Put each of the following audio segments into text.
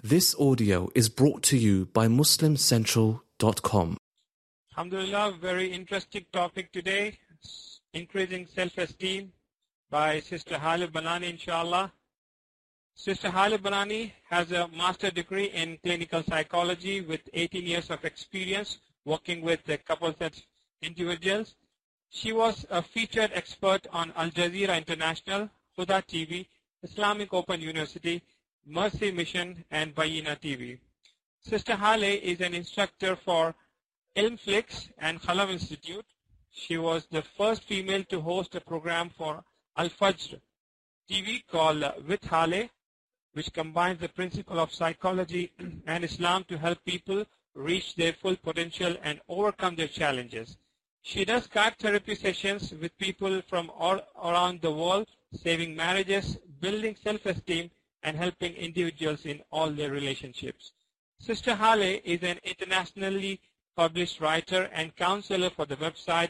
This audio is brought to you by MuslimCentral.com. Alhamdulillah, very interesting topic today, increasing self-esteem by Sister Hale Banani, inshallah. Sister Hale Banani has a master's degree in clinical psychology with 18 years of experience working with couples and individuals. She was a featured expert on Al Jazeera International, Huda TV, Islamic Open University, Mercy Mission, and Bayina TV. Sister Hale is an instructor for Ilmflix and Khalam Institute. She was the first female to host a program for Al-Fajr TV called With Hale, which combines the principle of psychology and Islam to help people reach their full potential and overcome their challenges. She does Skype therapy sessions with people from all around the world, saving marriages, building self-esteem, and helping individuals in all their relationships. Sister Hale is an internationally published writer and counselor for the website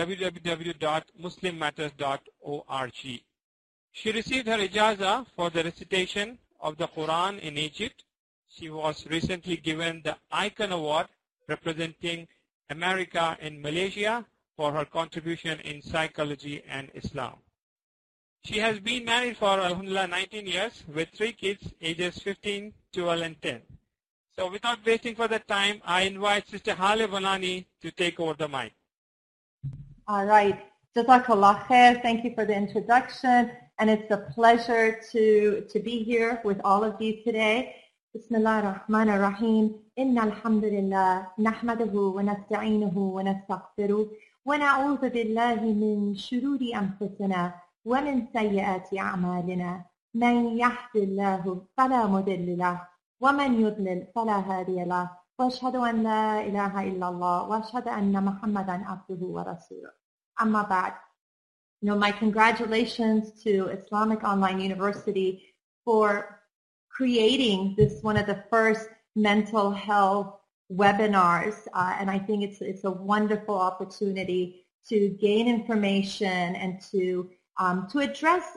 www.muslimmatters.org. She received her ijazah for the recitation of the Quran in Egypt. She was recently given the Icon Award representing America in Malaysia for her contribution in psychology and Islam. She has been married for, alhamdulillah, 19 years with 3 kids, ages 15, 12, and 10. So without wasting further time, I invite Sister Hale Banani to take over the mic. All right. Jazakallah khair. Thank you for the introduction. And it's a pleasure to be here with all of you today. Bismillah ar-Rahman ar-Rahim. Inna alhamdulillah. Nahmaduhu wa nasta'inuhu wa nastaghfiruh. Wa na'udhu billahi min shururi anfusina. ومن سيئات أعمالنا من يهد الله فلا مضل له ومن يضلل فلا هادي له وأشهد أن لا إله إلا الله وأشهد أن محمدا عبده ورسوله. أما بعد, my congratulations to Islamic Online University for creating this one of the first mental health webinars, and I think it's a wonderful opportunity to gain information and to address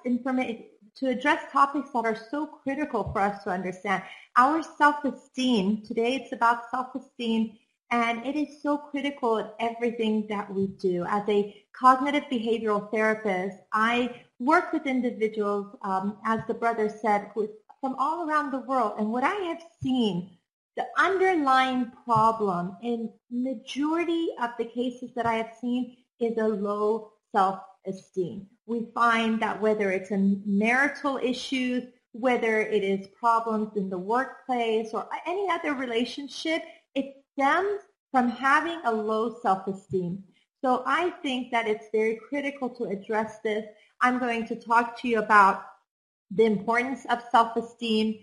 topics that are so critical for us to understand. Our self-esteem, today it's about self-esteem, and it is so critical in everything that we do. As a cognitive behavioral therapist, I work with individuals, as the brother said, from all around the world. And what I have seen, the underlying problem in majority of the cases that I have seen is a low self-esteem. We find that whether it's in marital issues, whether it is problems in the workplace or any other relationship, it stems from having a low self-esteem. So I think that it's very critical to address this. I'm going to talk to you about the importance of self-esteem,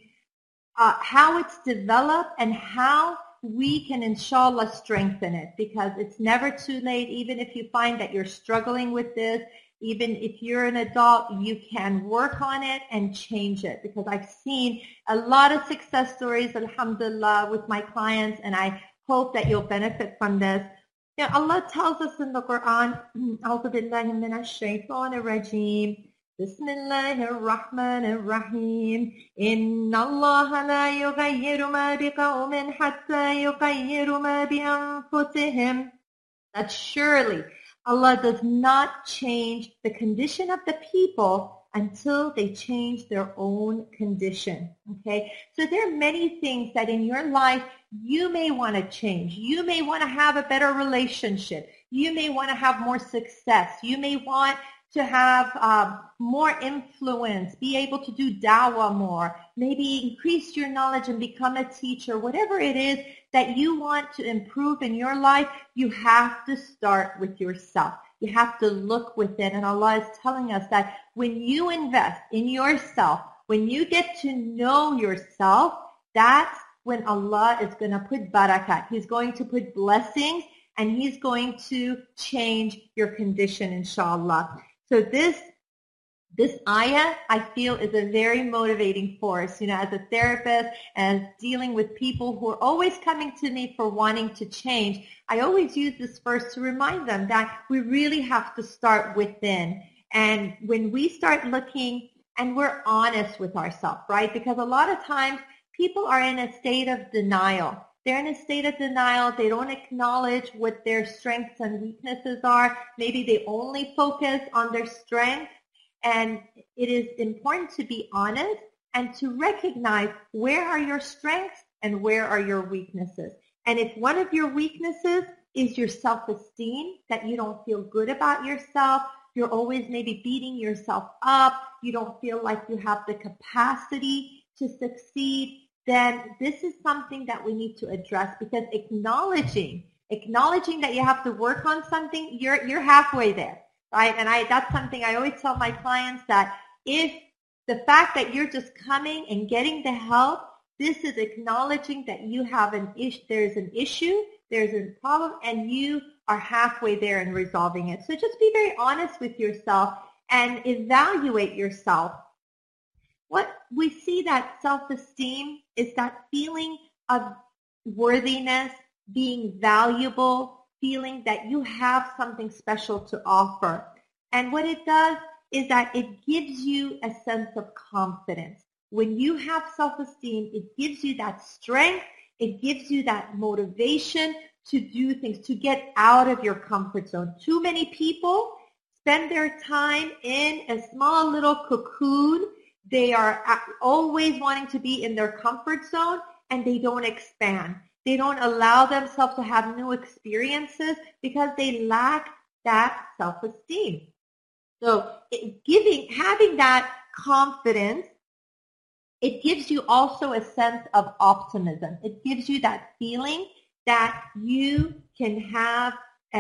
how it's developed, and how we can, inshallah, strengthen it, because it's never too late. Even if you find that you're struggling with this, even if you're an adult, you can work on it and change it, because I've seen a lot of success stories, alhamdulillah, with my clients, and I hope that you'll benefit from this. Allah tells us in the Quran, أعوذ بالله من الشيطان الرجيم بسم الله الرحمن الرحيم إن الله لا يغير ما بقوم حتى يغيروا ما بأنفسهم. That surely Allah does not change the condition of the people until they change their own condition. Okay? So there are many things that in your life you may want to change. You may want to have a better relationship. You may want to have more success. You may want to have more influence, be able to do dawah more, maybe increase your knowledge and become a teacher. Whatever it is that you want to improve in your life, you have to start with yourself. You have to look within. And Allah is telling us that when you invest in yourself, when you get to know yourself, that's when Allah is going to put barakat. He's going to put blessings, and He's going to change your condition, inshallah. So this ayah, I feel, is a very motivating force. As a therapist and dealing with people who are always coming to me for wanting to change, I always use this verse to remind them that we really have to start within. And when we start looking and we're honest with ourselves, right? Because a lot of times people are in a state of denial. They're in a state of denial. They don't acknowledge what their strengths and weaknesses are. Maybe they only focus on their strengths. And it is important to be honest and to recognize where are your strengths and where are your weaknesses. And if one of your weaknesses is your self-esteem, that you don't feel good about yourself, you're always maybe beating yourself up, you don't feel like you have the capacity to succeed, then this is something that we need to address, because acknowledging that you have to work on something, you're halfway there, right? And that's something I always tell my clients, that if the fact that you're just coming and getting the help, this is acknowledging that you have there's an issue, there's a problem, and you are halfway there in resolving it. So just be very honest with yourself and evaluate yourself. What we see, that self-esteem is that feeling of worthiness, being valuable, feeling that you have something special to offer. And what it does is that it gives you a sense of confidence. When you have self-esteem, it gives you that strength, it gives you that motivation to do things, to get out of your comfort zone. Too many people spend their time in a small little cocoon. They are always wanting to be in their comfort zone, and they don't expand. They don't allow themselves to have new experiences because they lack that self-esteem. So having that confidence, it gives you also a sense of optimism. It gives you that feeling that you can have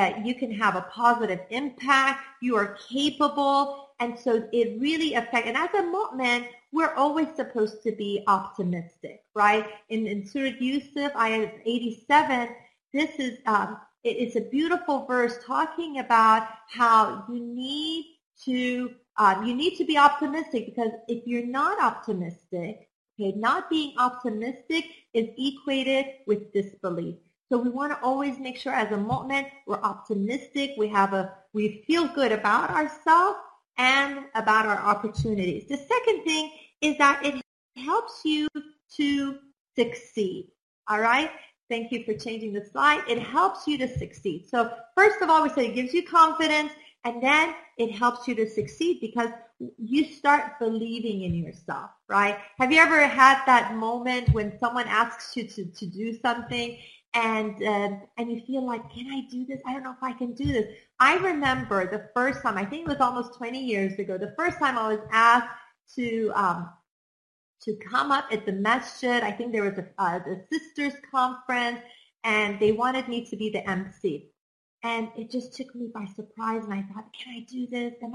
a positive impact, you are capable, and so it really affects. And as a mu'min, we're always supposed to be optimistic, right? In Surah Yusuf, ayah 87, this is it's a beautiful verse talking about how you need to be optimistic, because if you're not optimistic, okay, not being optimistic is equated with disbelief. So we want to always make sure as a mu'min we're optimistic, we feel good about ourselves and about our opportunities. The second thing is that it helps you to succeed. All right? Thank you for changing the slide. It helps you to succeed. So first of all, we say it gives you confidence, and then it helps you to succeed because you start believing in yourself, right? Have you ever had that moment when someone asks you to do something and you feel like, can I do this? I don't know if I can do this. I remember the first time, I think it was almost 20 years ago, the first time I was asked to come up at the masjid. I think there was a sisters conference, and they wanted me to be the MC. And it just took me by surprise, and I thought, can I do this? Am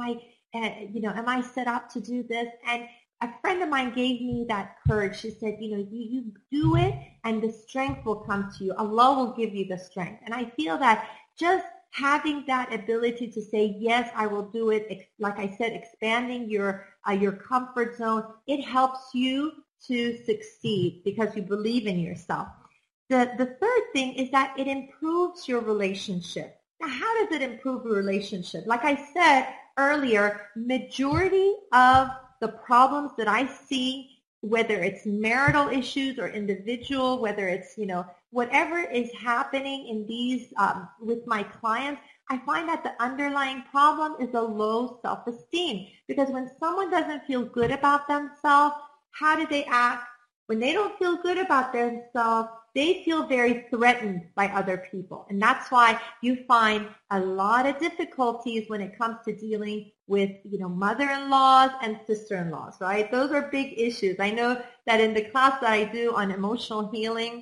I set up to do this? And a friend of mine gave me that courage. She said, you do it, and the strength will come to you. Allah will give you the strength. And I feel that just having that ability to say, yes, I will do it, like I said, expanding your comfort zone, it helps you to succeed because you believe in yourself. The third thing is that it improves your relationship. Now, how does it improve your relationship? Like I said earlier, majority of the problems that I see, whether it's marital issues or individual, whether it's, whatever is happening in these with my clients, I find that the underlying problem is a low self-esteem. Because when someone doesn't feel good about themselves, how do they act? When they don't feel good about themselves, they feel very threatened by other people. And that's why you find a lot of difficulties when it comes to dealing with, mother-in-laws and sister-in-laws, right? Those are big issues. I know that in the class that I do on emotional healing,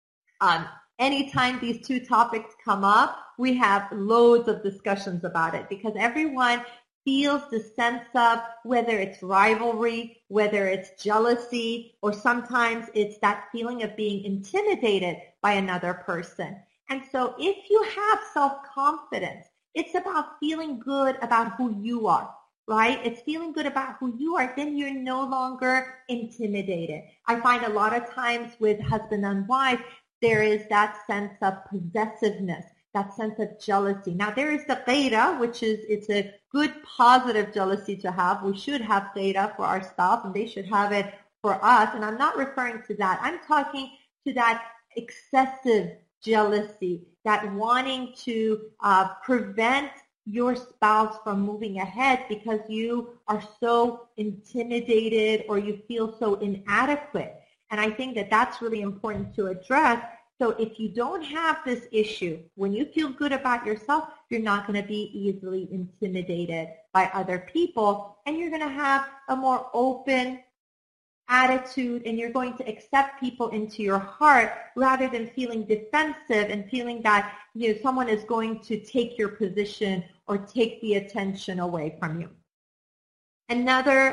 anytime these two topics come up, we have loads of discussions about it because everyone feels the sense of whether it's rivalry, whether it's jealousy, or sometimes it's that feeling of being intimidated by another person. And so if you have self-confidence, it's about feeling good about who you are, right? It's feeling good about who you are. Then you're no longer intimidated. I find a lot of times with husband and wife, there is that sense of possessiveness, that sense of jealousy. Now, there is the ghayra, which is, it's a good positive jealousy to have. We should have ghayra for our spouse, and they should have it for us, and I'm not referring to that. I'm talking to that excessive jealousy, that wanting to prevent your spouse from moving ahead because you are so intimidated or you feel so inadequate. And I think that that's really important to address. So if you don't have this issue, when you feel good about yourself, you're not going to be easily intimidated by other people, and you're going to have a more open attitude, and you're going to accept people into your heart rather than feeling defensive and feeling that someone is going to take your position or take the attention away from you. Another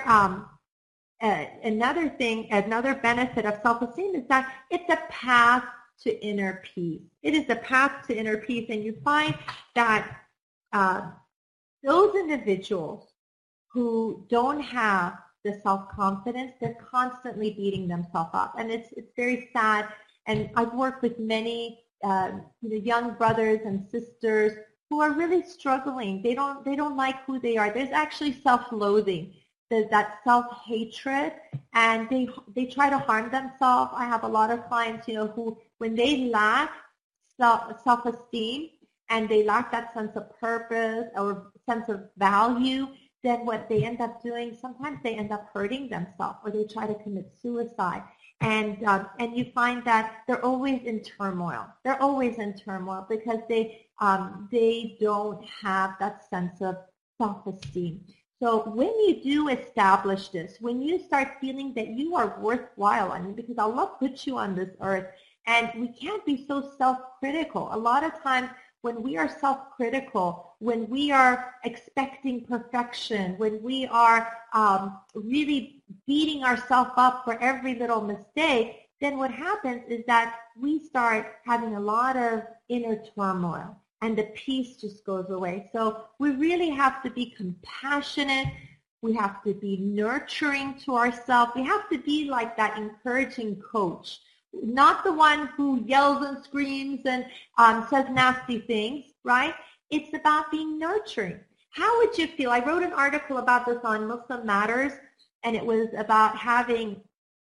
benefit of self-esteem is that it's a path to inner peace. It is a path to inner peace, and you find that those individuals who don't have the self-confidence, they're constantly beating themselves up, and it's very sad. And I've worked with many young brothers and sisters who are really struggling. They don't like who they are. There's actually self-loathing. There's that self-hatred, and they try to harm themselves. I have a lot of clients, who when they lack self-esteem and they lack that sense of purpose or sense of value, then what they end up doing, sometimes they end up hurting themselves, or they try to commit suicide. And you find that they're always in turmoil. They're always in turmoil because they don't have that sense of self-esteem. So when you do establish this, when you start feeling that you are worthwhile, because Allah put you on this earth, and we can't be so self-critical. A lot of times when we are self-critical, when we are expecting perfection, when we are really beating ourselves up for every little mistake, then what happens is that we start having a lot of inner turmoil, and the peace just goes away. So we really have to be compassionate. We have to be nurturing to ourselves. We have to be like that encouraging coach, not the one who yells and screams and says nasty things, right? It's about being nurturing. How would you feel? I wrote an article about this on Muslim Matters, and it was about having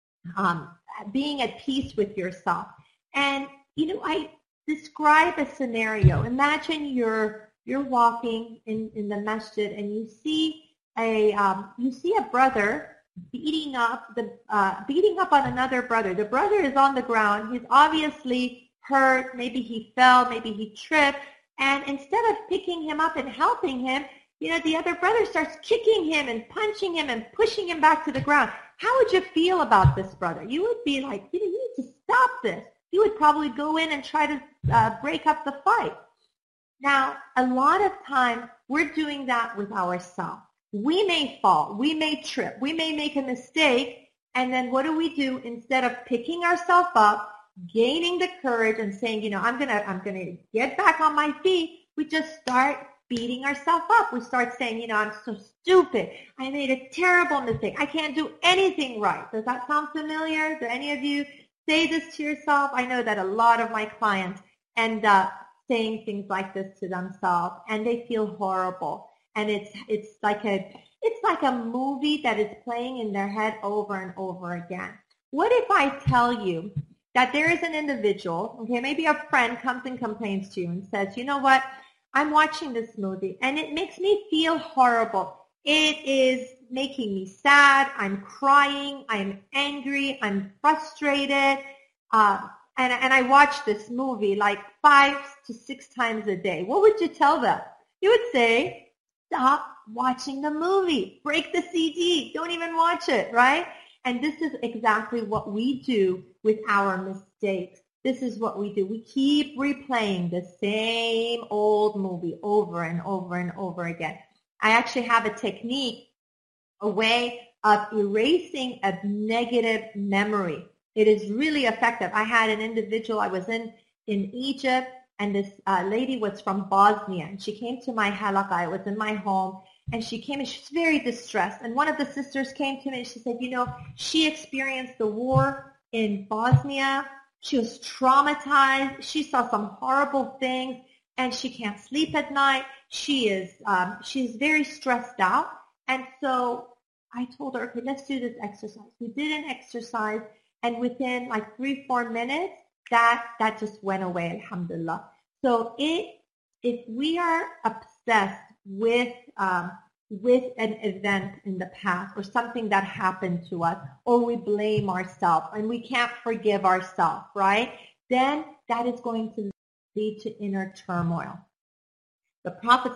being at peace with yourself. And I describe a scenario. Imagine you're walking in the masjid, and you see a brother beating up on another brother. The brother is on the ground. He's obviously hurt. Maybe he fell. Maybe he tripped. And instead of picking him up and helping him, the other brother starts kicking him and punching him and pushing him back to the ground. How would you feel about this brother? You would be like, you need to stop this. You would probably go in and try to break up the fight. Now, a lot of times we're doing that with ourselves. We may fall, we may trip, we may make a mistake, and then what do? Instead of picking ourselves up, gaining the courage and saying, I'm gonna get back on my feet, we just start beating ourselves up. We start saying, I'm so stupid. I made a terrible mistake. I can't do anything right. Does that sound familiar? Do any of you say this to yourself? I know that a lot of my clients end up saying things like this to themselves, and they feel horrible. And it's like a movie that is playing in their head over and over again. What if I tell you that there is an individual, okay, maybe a friend comes and complains to you and says, you know what, I'm watching this movie and it makes me feel horrible. It is making me sad. I'm crying. I'm angry. I'm frustrated. And I watch this movie like 5 to 6 times a day. What would you tell them? You would say, stop watching the movie. Break the CD. Don't even watch it, right? And this is exactly what we do with our mistakes. This is what we do. We keep replaying the same old movie over and over and over again. I actually have a technique, a way of erasing a negative memory. It is really effective. I had an individual, I was in Egypt, and this lady was from Bosnia, and she came to my halaqah. I was in my home, and she came, and she was very distressed. And one of the sisters came to me, and she said, she experienced the war in Bosnia. She was traumatized. She saw some horrible things, and she can't sleep at night. She's very stressed out. And so I told her, okay, let's do this exercise. We did an exercise, and within like 3-4 minutes, that just went away, alhamdulillah. So if we are obsessed with an event in the past or something that happened to us, or we blame ourselves and we can't forgive ourselves, right? Then that is going to lead to inner turmoil. The Prophet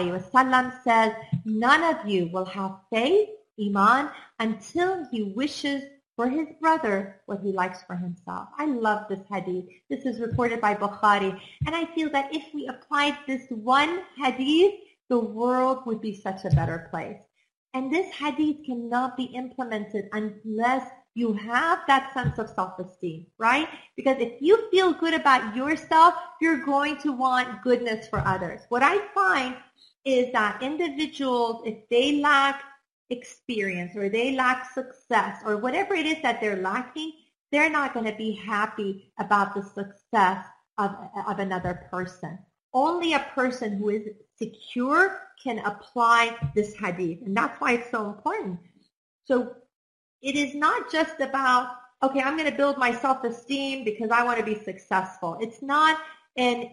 ﷺ says, none of you will have faith, iman, until he wishes for his brother what he likes for himself. I love this hadith. This is reported by Bukhari. And I feel that if we applied this one hadith, the world would be such a better place. And this hadith cannot be implemented unless you have that sense of self-esteem, right? Because if you feel good about yourself, you're going to want goodness for others. What I find is that individuals, if they lack experience or they lack success or whatever it is that they're lacking, they're not going to be happy about the success of another person. Only a person who is secure can apply this hadith, and that's why it's so important. So it is not just about, okay, I'm going to build my self-esteem because I want to be successful. It's not an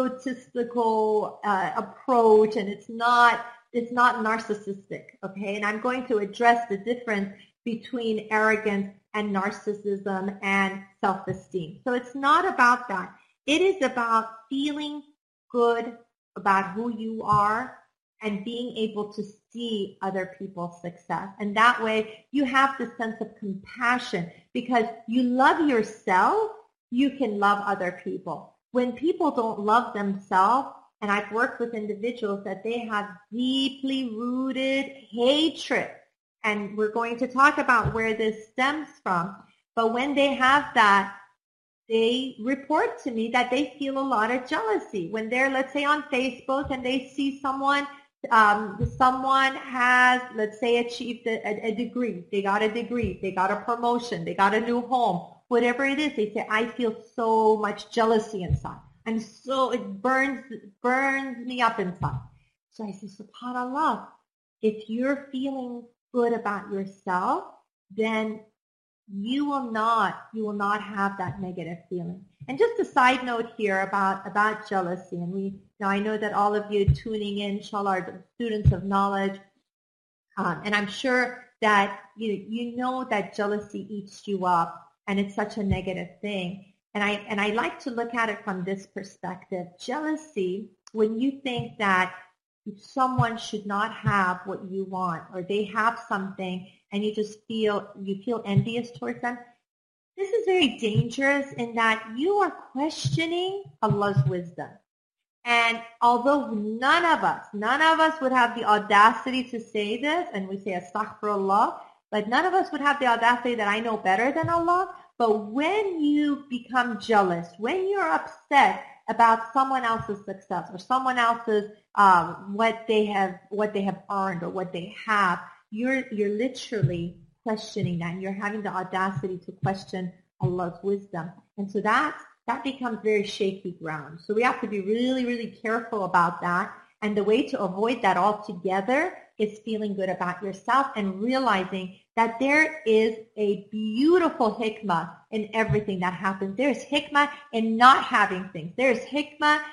egotistical approach, and it's not narcissistic, okay? And I'm going to address the difference between arrogance and narcissism and self-esteem. So it's not about that. It is about feeling good about who you are and being able to see other people's success. And that way you have the sense of compassion because you love yourself, you can love other people. When people don't love themselves, and I've worked with individuals that they have deeply rooted hatred, and we're going to talk about where this stems from. But when they have that, they report to me that they feel a lot of jealousy. When they're, let's say, on Facebook and they see someone has, let's say, achieved a degree. They got a degree. They got a promotion. They got a new home. Whatever it is, they say, I feel so much jealousy inside. And so it burns me up inside. So I say, SubhanAllah, if you're feeling good about yourself, then you will not have that negative feeling. And just a side note here about jealousy, and now I know that all of you tuning in, inshallah, are students of knowledge, and I'm sure that you know that jealousy eats you up, and it's such a negative thing. And I like to look at it from this perspective. Jealousy, when you think that someone should not have what you want, or they have something and you feel envious towards them, this is very dangerous in that you are questioning Allah's wisdom. And although none of us would have the audacity to say this, and we say astaghfirullah, but none of us would have the audacity that I know better than Allah. But when you become jealous, when you're upset about someone else's success or someone else's what they have earned or what they have, you're literally questioning that. And you're having the audacity to question Allah's wisdom, and so that becomes very shaky ground. So we have to be really, really careful about that. And the way to avoid that altogether is feeling good about yourself and realizing that there is a beautiful hikmah in everything that happens. There's hikmah in not having things. There's hikmah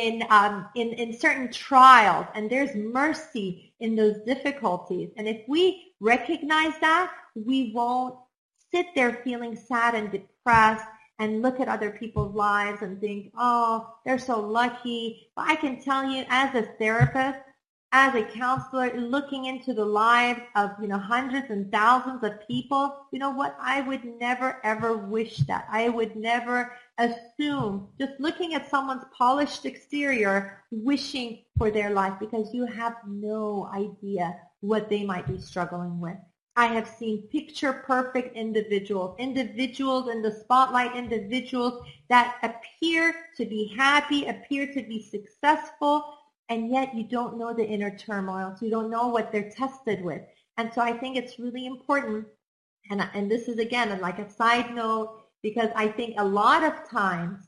in certain trials, and there's mercy in those difficulties. And if we recognize that, we won't sit there feeling sad and depressed and look at other people's lives and think, oh, they're so lucky. But I can tell you, as a therapist, as a counselor, looking into the lives of hundreds and thousands of people, you know what? I would never ever wish that. I would never assume, just looking at someone's polished exterior, wishing for their life, because you have no idea what they might be struggling with. I have seen picture-perfect individuals in the spotlight, individuals that appear to be happy, appear to be successful, and yet you don't know the inner turmoil. So you don't know what they're tested with. And so I think it's really important, and this is, again, like a side note, because I think a lot of times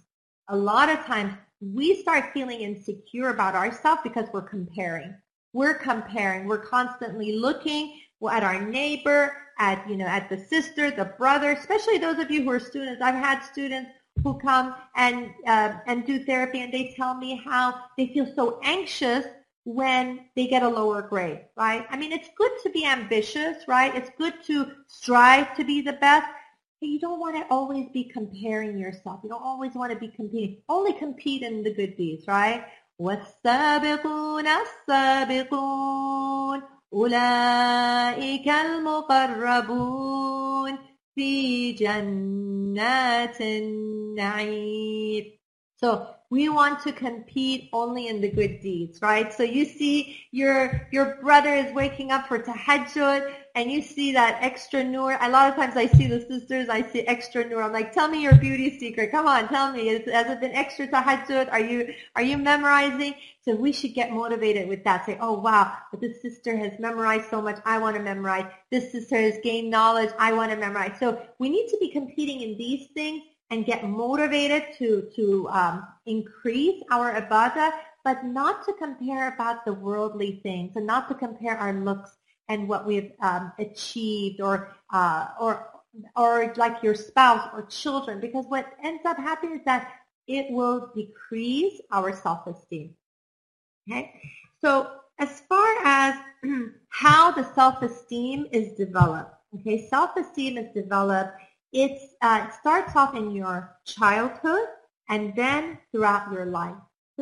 we start feeling insecure about ourselves because we're comparing. We're constantly looking at our neighbor, at the sister, the brother, especially those of you who are students. I've had students who come and do therapy, and they tell me how they feel so anxious when they get a lower grade, right? I mean, it's good to be ambitious, right? It's good to strive to be the best, but you don't want to always be comparing yourself. You don't always want to be competing. Only compete in the good deeds, right? وَالسَّابِقُونَ السَّابِقُونَ أُولَئِكَ الْمُقَرَّبُونَ فِي جَنَّاتِ النَّعِيمِ. So we want to compete only in the good deeds, right? So you see your brother is waking up for tahajjud, and you see that extra nur. A lot of times I see the sisters, I see extra nur. I'm like, tell me your beauty secret. Come on, tell me. Has it been extra tahajjud? Are you memorizing? So we should get motivated with that. Say, oh wow, but this sister has memorized so much. I want to memorize. This sister has gained knowledge. I want to memorize. So we need to be competing in these things and get motivated to increase our ibadah, but not to compare about the worldly things, and not to compare our looks and what we've achieved, or like your spouse or children, because what ends up happening is that it will decrease our self-esteem. Okay, so as far as how the self-esteem is developed, okay, self-esteem is developed. It starts off in your childhood and then throughout your life.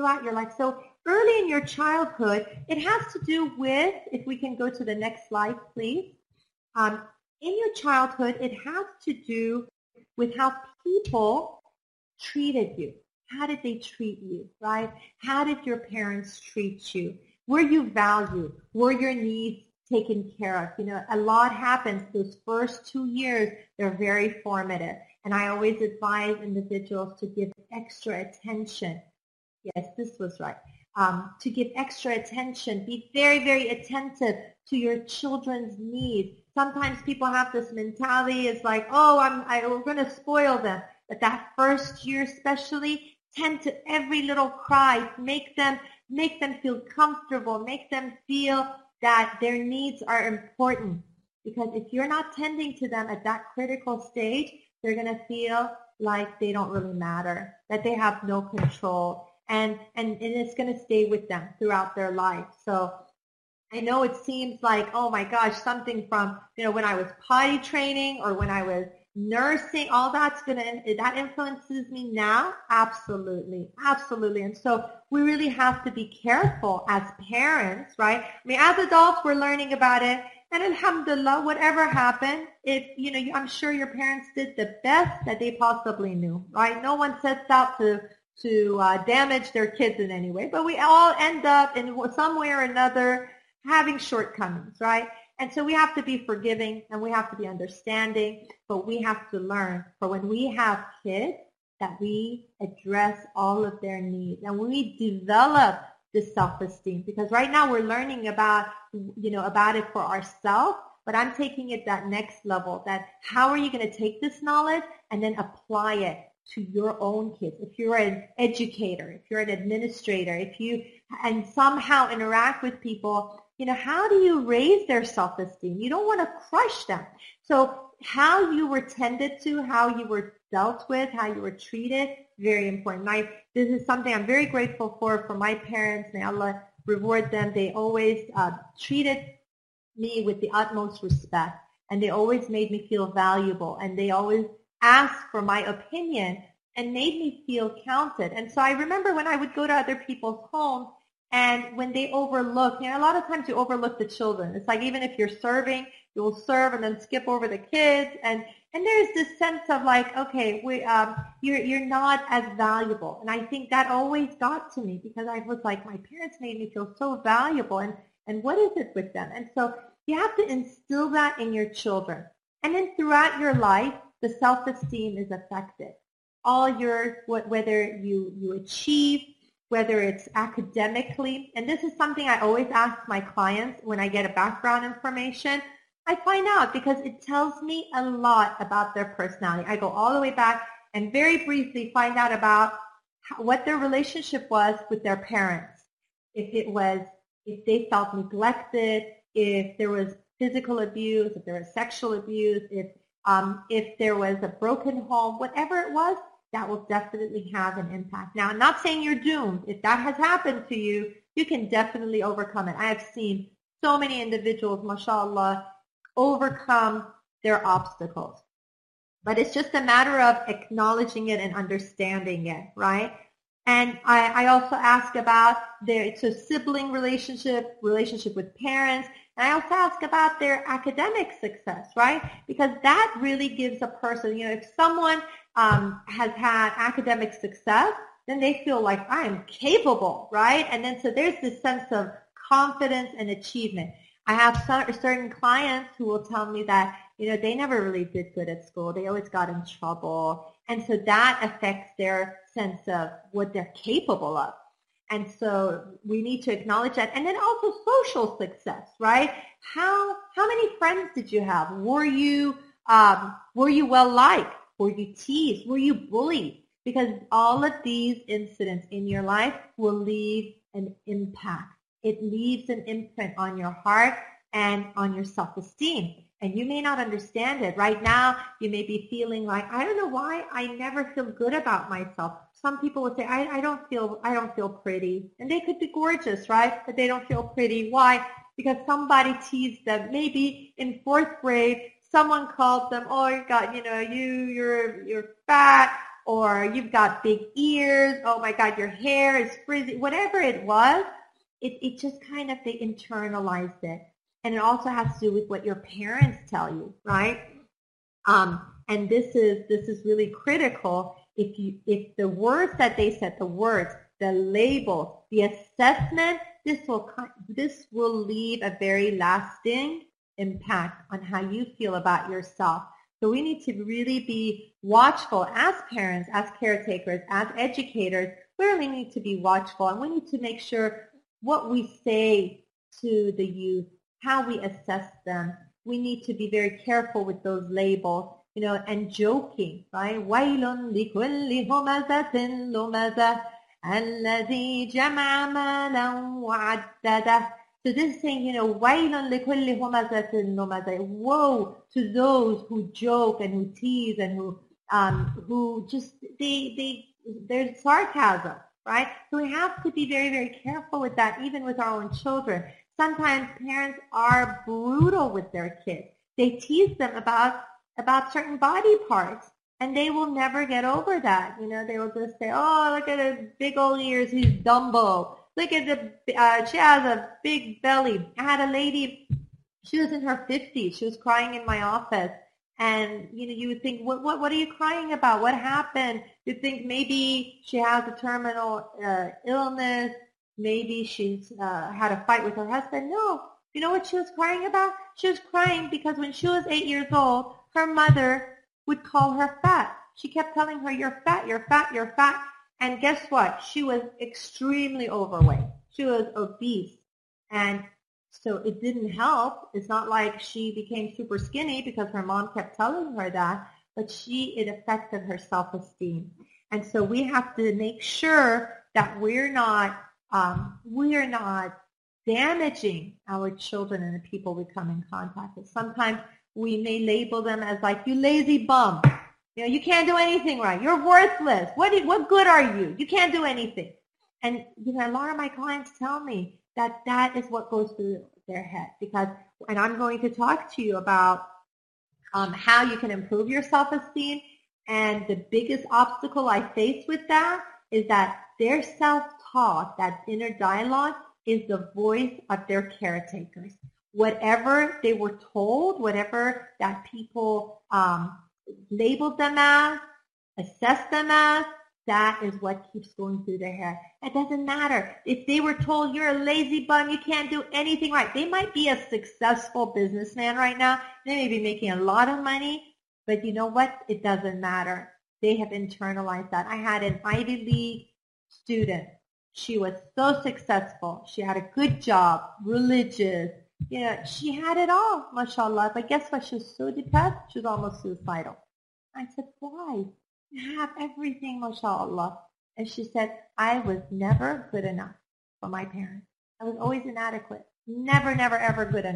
So early in your childhood, it has to do with, if we can go to the next slide, please. In your childhood, it has to do with how people treated you. How did they treat you, right? How did your parents treat you? Were you valued? Were your needs taken care of? A lot happens. Those first 2 years, they're very formative. And I always advise individuals to give extra attention. Yes, this was right. To give extra attention. Be very, very attentive to your children's needs. Sometimes people have this mentality. It's like, oh, we're going to spoil them. But that first year especially, tend to every little cry. Make them feel comfortable. Make them feel that their needs are important, because if you're not tending to them at that critical stage, they're going to feel like they don't really matter, that they have no control, and it's going to stay with them throughout their life. So I know it seems like, oh my gosh, something from, when I was potty training or when I was nursing, all that influences me now? Absolutely. And so we really have to be careful as parents, right? I mean, as adults, we're learning about it, and alhamdulillah, whatever happened, I'm sure your parents did the best that they possibly knew, right? No one sets out to damage their kids in any way, but we all end up in some way or another having shortcomings, right? And so we have to be forgiving, and we have to be understanding, but we have to learn for when we have kids that we address all of their needs and we develop this self-esteem, because right now we're learning about it for ourselves, but I'm taking it that next level, that how are you going to take this knowledge and then apply it to your own kids? If you're an educator, if you're an administrator, and somehow interact with people, how do you raise their self-esteem? You don't want to crush them. So how you were tended to, how you were dealt with, how you were treated, very important. This is something I'm very grateful for my parents. May Allah reward them. They always treated me with the utmost respect, and they always made me feel valuable, and they always asked for my opinion and made me feel counted. And so I remember when I would go to other people's homes, and when they overlook, a lot of times you overlook the children. It's like, even if you're serving, you will serve and then skip over the kids. And there's this sense of like, okay, you're not as valuable. And I think that always got to me, because I was like, my parents made me feel so valuable. And what is it with them? And so you have to instill that in your children. And then throughout your life, the self-esteem is affected. Whether you achieve, whether it's academically, and this is something I always ask my clients when I get a background information. I find out because it tells me a lot about their personality. I go all the way back and very briefly find out about what their relationship was with their parents. If they felt neglected, if there was physical abuse, if there was sexual abuse, if there was a broken home, whatever it was, that will definitely have an impact. Now, I'm not saying you're doomed. If that has happened to you, you can definitely overcome it. I have seen so many individuals, mashallah, overcome their obstacles. But it's just a matter of acknowledging it and understanding it, right? And I also ask about their sibling relationship with parents, and I also ask about their academic success, right? Because that really gives a person, if someone has had academic success, then they feel like I am capable, right? And then so there's this sense of confidence and achievement. I have certain clients who will tell me that, they never really did good at school. They always got in trouble. And so that affects their sense of what they're capable of. And so we need to acknowledge that. And then also social success, right? How many friends did you have? Were you well liked? Were you teased? Were you bullied? Because all of these incidents in your life will leave an impact. It leaves an imprint on your heart and on your self-esteem. And you may not understand it. Right now, you may be feeling like, I don't know why I never feel good about myself. Some people would say, I don't feel pretty. And they could be gorgeous, right? But they don't feel pretty. Why? Because somebody teased them. Maybe in 4th grade, someone called them, oh, you got, you're fat, or you've got big ears. Oh my God, your hair is frizzy. Whatever it was, it just kind of, they internalized it. And it also has to do with what your parents tell you, right? And this is really critical. If the words that they said, the label, the assessment, this will leave a very lasting impact on how you feel about yourself. So we need to really be watchful as parents, as caretakers, as educators. We really need to be watchful, and we need to make sure what we say to the youth, how we assess them. We need to be very careful with those labels, and joking, right? وَيْلٌ لِكُلِّ هُمَزَةٍ لُمَزَةٍ الَّذِي جَمَعَ مَالًا وَعَدَّدَهُ. So this is saying, وَيْلٌ لِكُلِّ هُمَزَةٍ لُمَزَةٍ. Woe to those who joke and who tease and who just, there's sarcasm, right? So we have to be very, very careful with that, even with our own children. Sometimes parents are brutal with their kids. They tease them about certain body parts, and they will never get over that. They will just say, oh, look at his big old ears, he's Dumbo. Look at she has a big belly. I had a lady, she was in her 50s. She was crying in my office. And, you would think, what are you crying about? What happened? You'd think maybe she has a terminal illness. Maybe she's had a fight with her husband. No. You know what she was crying about? She was crying because when she was 8 years old, her mother would call her fat. She kept telling her, you're fat, you're fat, you're fat. And guess what? She was extremely overweight. She was obese. And so it didn't help. It's not like she became super skinny because her mom kept telling her that, but it affected her self-esteem. And so we have to make sure that we're not damaging our children and the people we come in contact with. Sometimes we may label them as like, you lazy bum. You can't do anything right. You're worthless. What good are you? You can't do anything. And a lot of my clients tell me that is what goes through their head. And I'm going to talk to you about how you can improve your self-esteem. And the biggest obstacle I face with that is that their self-talk, that inner dialogue, is the voice of their caretakers. Whatever they were told, whatever that people labeled them as, assessed them as, that is what keeps going through their head. It doesn't matter. If they were told you're a lazy bum, you can't do anything right. They might be a successful businessman right now. They may be making a lot of money, but you know what? It doesn't matter. They have internalized that. I had an Ivy League student. She was so successful. She had a good job, religious. She had it all, mashallah. But guess what? She was so depressed, she was almost suicidal. I said, why? You have everything, mashallah. And she said, I was never good enough for my parents. I was always inadequate. Never, never, ever good enough.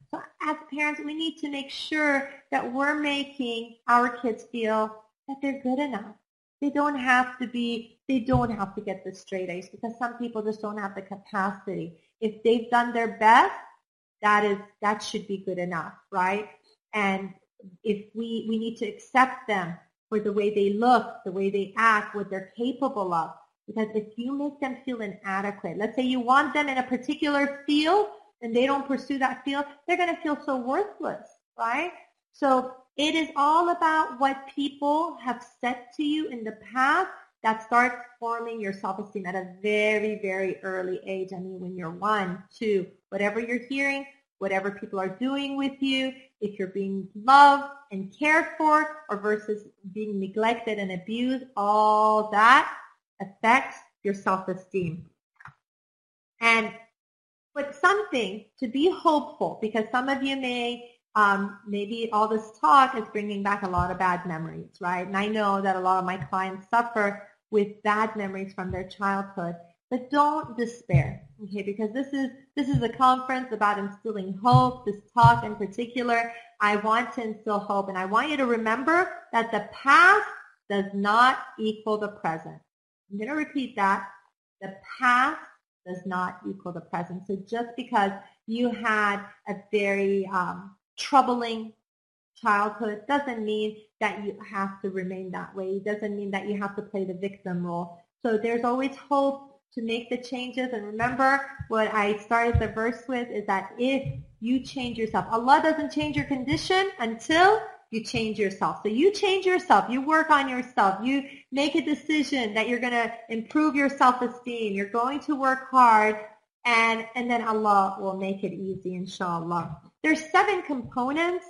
So as parents, we need to make sure that we're making our kids feel that they're good enough. They don't have to get the straight A's because some people just don't have the capacity. If they've done their best, that should be good enough, right? And if we need to accept them for the way they look, the way they act, what they're capable of. Because if you make them feel inadequate, let's say you want them in a particular field and they don't pursue that field, they're going to feel so worthless, right? So it is all about what people have said to you in the past that starts forming your self-esteem at a very, very early age. I mean, when you're 1, 2, whatever you're hearing, whatever people are doing with you, if you're being loved and cared for or versus being neglected and abused, all that affects your self-esteem. And but something to be hopeful, because some of you maybe all this talk is bringing back a lot of bad memories, right? And I know that a lot of my clients suffer with bad memories from their childhood. But don't despair, okay? Because this is a conference about instilling hope. This talk in particular, I want to instill hope, and I want you to remember that the past does not equal the present. I'm going to repeat that. The past does not equal the present. So just because you had a very troubling childhood doesn't mean that you have to remain that way. It doesn't mean that you have to play the victim role. So there's always hope to make the changes. And remember what I started the verse with is that if you change yourself, Allah doesn't change your condition until you change yourself. So you change yourself. You work on yourself. You make a decision that you're going to improve your self-esteem. You're going to work hard, and then Allah will make it easy, inshallah. There's 7 components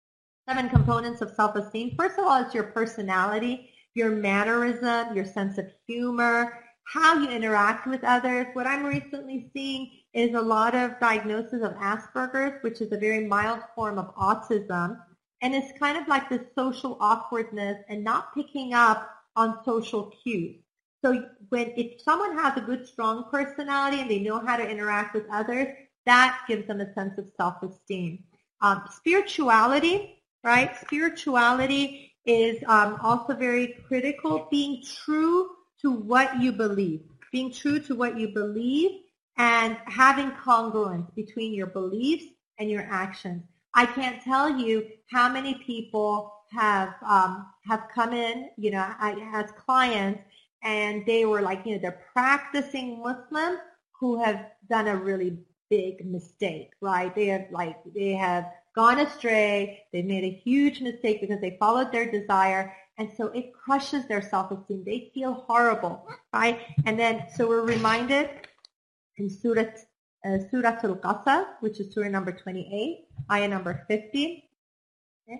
of self-esteem. First of all, it's your personality, your mannerism, your sense of humor, how you interact with others. What I'm recently seeing is a lot of diagnosis of Asperger's, which is a very mild form of autism. And it's kind of like this social awkwardness and not picking up on social cues. So if someone has a good, strong personality and they know how to interact with others, that gives them a sense of self-esteem. Spirituality, right? Spirituality is also very critical. Being true to what you believe. Being true to what you believe and having congruence between your beliefs and your actions. I can't tell you how many people have come in, as clients, and they were like, they're practicing Muslims who have done a really big mistake, right? They have gone astray. They've made a huge mistake because they followed their desire. And so it crushes their self-esteem. They feel horrible, right? And then, so we're reminded in Surah Al-Qasas, which is Surah number 28, ayah number 50. Okay.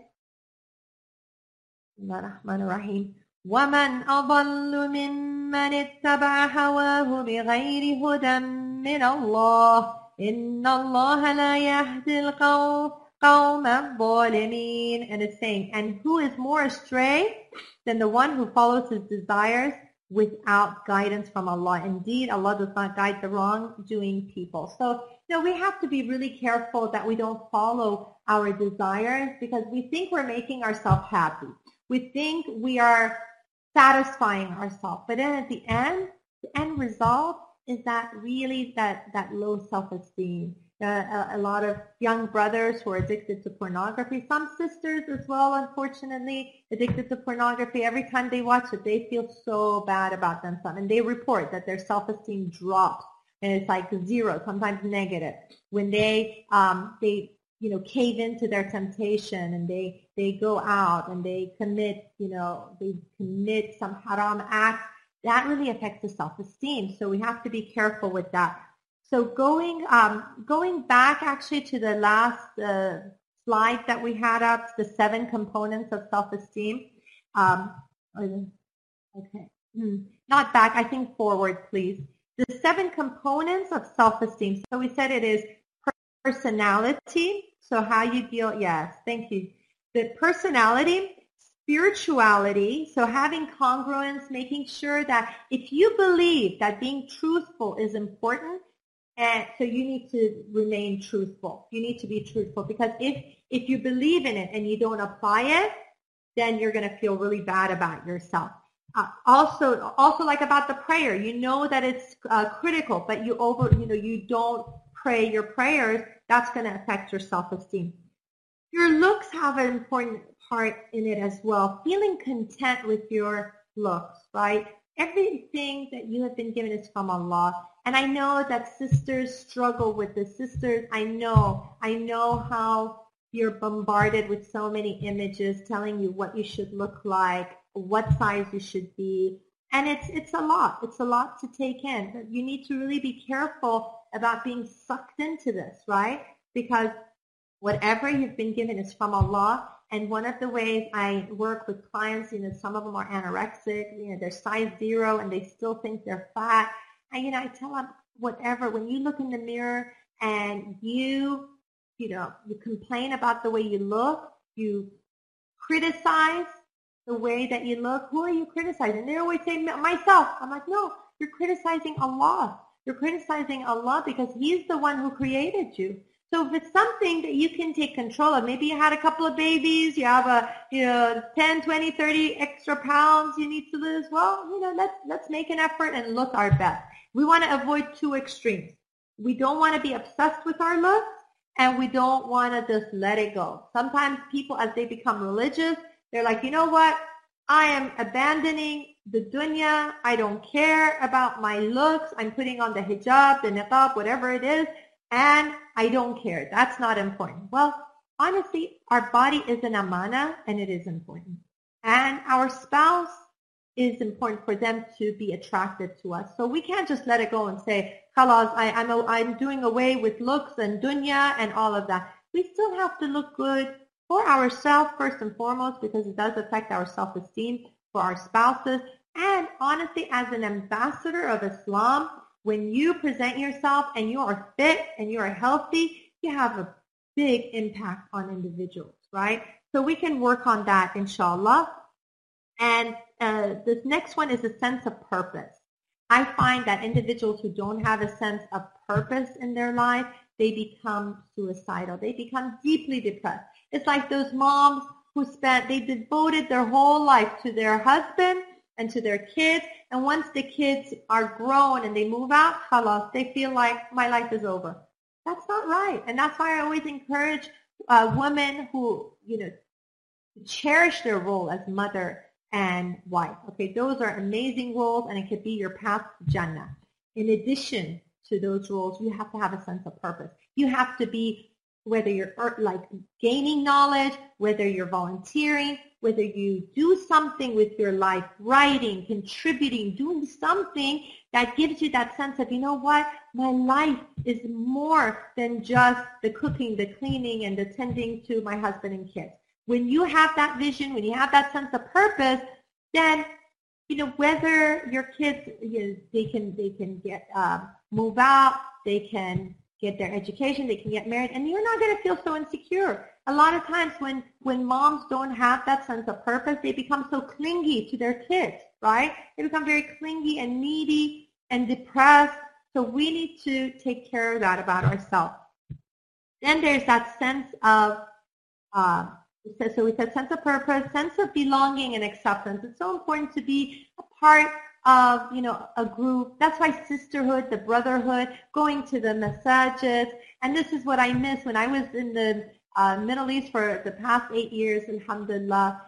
Bismillahir-Rahmanir-Rahim. وَمَنْ أَضَلُّ مِمَّنِ اتَّبَعَ هَوَاهُ بِغَيْرِ هُدًى مِّنَ اللَّهِ إِنَّ اللَّهَ لَا يَهْدِي الْقَوْمَ الظَّالِمِينَ. And it's saying, and who is more astray than the one who follows his desires without guidance from Allah? Indeed, Allah does not guide the wrongdoing people. So, we have to be really careful that we don't follow our desires because we think we're making ourselves happy. We think we are satisfying ourselves. But then at the end result is that really that low self-esteem. A lot of young brothers who are addicted to pornography, some sisters as well, unfortunately, addicted to pornography. Every time they watch it, they feel so bad about themselves. And they report that their self-esteem drops. And it's like 0, sometimes negative. When they cave into their temptation and they go out and they commit some haram act, that really affects the self-esteem. So we have to be careful with that. So going back actually to the last slide that we had up, the 7 components of self-esteem. Okay, not back, I think forward, please. The 7 components of self-esteem. So we said it is personality, so how you deal, yes, thank you. The personality, spirituality, so having congruence, making sure that if you believe that being truthful is important, And so you need to remain truthful. You need to be truthful, because if you believe in it and you don't apply it, then you're going to feel really bad about yourself. Also like about the prayer, you know that it's critical, but you don't pray your prayers. That's going to affect your self-esteem. Your looks have an important part in it as well. Feeling content with your looks, right? Everything that you have been given is from Allah. And I know that sisters struggle with this. Sisters, I know how you're bombarded with so many images telling you what you should look like, what size you should be. And it's a lot. It's a lot to take in. But you need to really be careful about being sucked into this, right? Because whatever you've been given is from Allah. And one of the ways I work with clients, some of them are anorexic, they're size 0 and they still think they're fat. And, I tell them, whatever, when you look in the mirror and you complain about the way you look, you criticize the way that you look, who are you criticizing? They always say, myself. I'm like, no, you're criticizing Allah. You're criticizing Allah because He's the one who created you. So if it's something that you can take control of, maybe you had a couple of babies, you have 10, 20, 30 extra pounds you need to lose, well, let's make an effort and look our best. We want to avoid two extremes. We don't want to be obsessed with our looks, and we don't want to just let it go. Sometimes people, as they become religious, they're like, you know what? I am abandoning the dunya. I don't care about my looks. I'm putting on the hijab, the niqab, whatever it is, and I don't care. That's not important. Well, honestly, our body is an amana, and it is important. And our spouse is important for them to be attracted to us. So we can't just let it go and say, khalas, I'm doing away with looks and dunya and all of that. We still have to look good for ourselves first and foremost, because it does affect our self-esteem, for our spouses. And honestly, as an ambassador of Islam, when you present yourself and you are fit and you are healthy, you have a big impact on individuals, right? So we can work on that, inshallah. And this next one is a sense of purpose. I find that individuals who don't have a sense of purpose in their life, they become suicidal. They become deeply depressed. It's like those moms who they devoted their whole life to their husband and to their kids. And once the kids are grown and they move out, khalas, they feel like my life is over. That's not right. And that's why I always encourage women who, cherish their role as mother and wife. Okay, those are amazing roles, and it could be your path to Jannah. In addition to those roles, you have to have a sense of purpose. You have to be, whether you're gaining knowledge, whether you're volunteering, whether you do something with your life, writing, contributing, doing something that gives you that sense of, my life is more than just the cooking, the cleaning, and the tending to my husband and kids. When you have that vision, when you have that sense of purpose, then, whether your kids, they can get, move out, they can get their education, they can get married, and you're not going to feel so insecure. A lot of times when moms don't have that sense of purpose, they become so clingy to their kids, right? They become very clingy and needy and depressed. So we need to take care of that about ourselves. Then there's that sense of, so we said sense of purpose, sense of belonging and acceptance. It's so important to be a part of, a group. That's why sisterhood, the brotherhood, going to the masajid. And this is what I miss when I was in the Middle East for the past 8 years, alhamdulillah.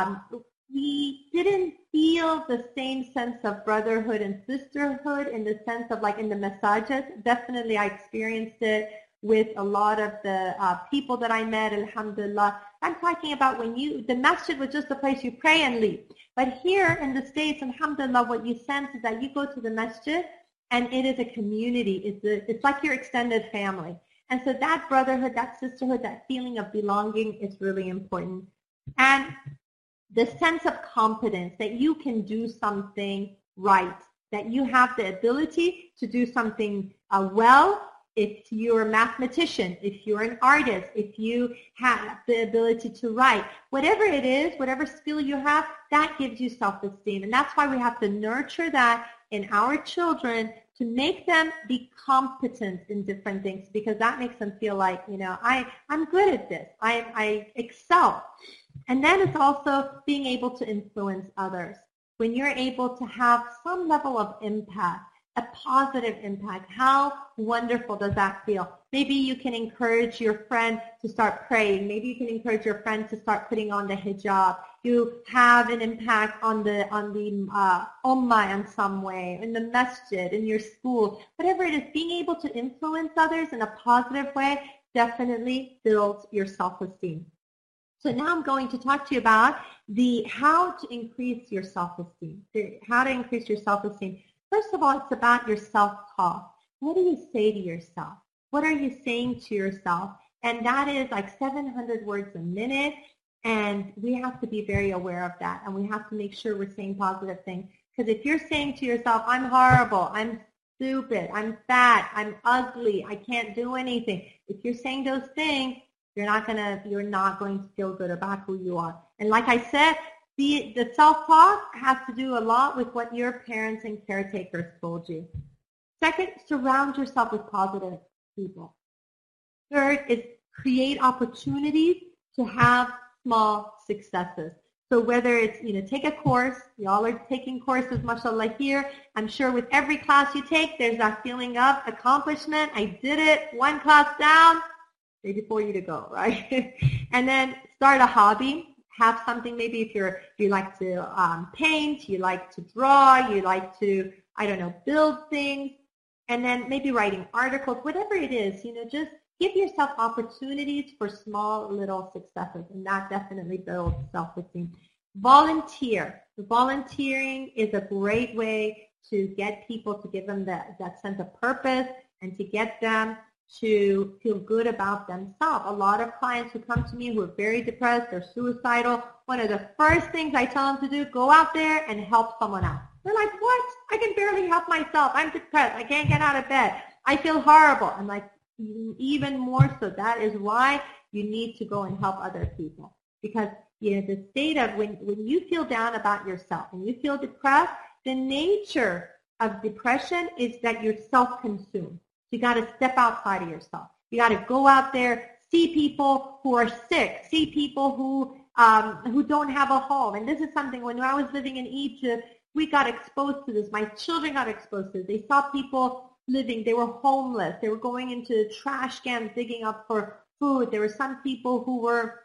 We didn't feel the same sense of brotherhood and sisterhood in the sense of in the masajid. Definitely I experienced it with a lot of the people that I met, alhamdulillah. I'm talking about the masjid was just a place you pray and leave. But here in the States, alhamdulillah, what you sense is that you go to the masjid and it is a community. It's like your extended family. And so that brotherhood, that sisterhood, that feeling of belonging is really important. And the sense of competence that you can do something right, that you have the ability to do something well. If you're a mathematician, if you're an artist, if you have the ability to write, whatever it is, whatever skill you have, that gives you self-esteem. And that's why we have to nurture that in our children to make them be competent in different things, because that makes them feel like, I'm good at this. I excel. And then it's also being able to influence others. When you're able to have some level of impact, a positive impact, how wonderful does that feel? Maybe you can encourage your friend to start praying. Maybe you can encourage your friend to start putting on the hijab. You have an impact on the ummah in some way, in the masjid, in your school, whatever it is. Being able to influence others in a positive way definitely builds your self-esteem. So now I'm going to talk to you about how to increase your self-esteem. How to increase your self-esteem. First of all, it's about your self-talk. What do you say to yourself? What are you saying to yourself? And that is like 700 words a minute, and we have to be very aware of that, and we have to make sure we're saying positive things. Because if you're saying to yourself, I'm horrible, I'm stupid, I'm fat, I'm ugly, I can't do anything, if you're saying those things, you're not going to feel good about who you are. And like I said, the self-talk has to do a lot with what your parents and caretakers told you. Second, surround yourself with positive people. Third is create opportunities to have small successes. So whether it's, take a course, y'all are taking courses, mashallah, here. I'm sure with every class you take, there's that feeling of accomplishment. I did it, one class down, maybe for you to go, right? And then start a hobby. Have something, maybe if you like to paint, you like to draw, you like to, build things, and then maybe writing articles, whatever it is, just give yourself opportunities for small little successes, and that definitely builds self-esteem. Volunteer. Volunteering is a great way to get people, to give them that sense of purpose and to get them to feel good about themselves. A lot of clients who come to me who are very depressed or suicidal, one of the first things I tell them to do, go out there and help someone else. They're like, what? I can barely help myself. I'm depressed. I can't get out of bed. I feel horrible. I'm like, even more so. That is why you need to go and help other people. Because the state of when you feel down about yourself and you feel depressed, the nature of depression is that you're self-consumed. You got to step outside of yourself. You got to go out there, see people who are sick, see people who don't have a home. And this is something, when I was living in Egypt, we got exposed to this. My children got exposed to this. They saw people living. They were homeless. They were going into trash cans digging up for food. There were some people who were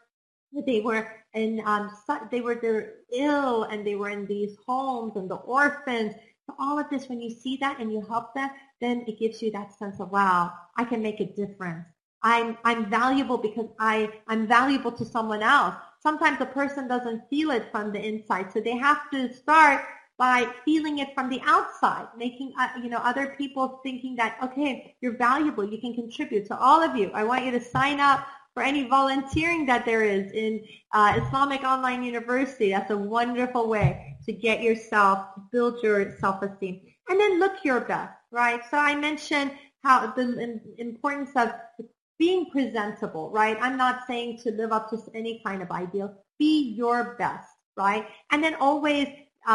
they're ill, and they were in these homes and the orphans. So all of this, when you see that and you help them, then it gives you that sense of, wow, I can make a difference. I'm valuable because I'm valuable to someone else. Sometimes a person doesn't feel it from the inside, so they have to start by feeling it from the outside, making other people thinking that, okay, you're valuable, you can contribute. So all of you, I want you to sign up for any volunteering that there is in Islamic Online University. That's a wonderful way to get yourself, to build your self-esteem. And then look your best, right? So I mentioned how the importance of being presentable, right? I'm not saying to live up to any kind of ideal. Be your best, right? And then always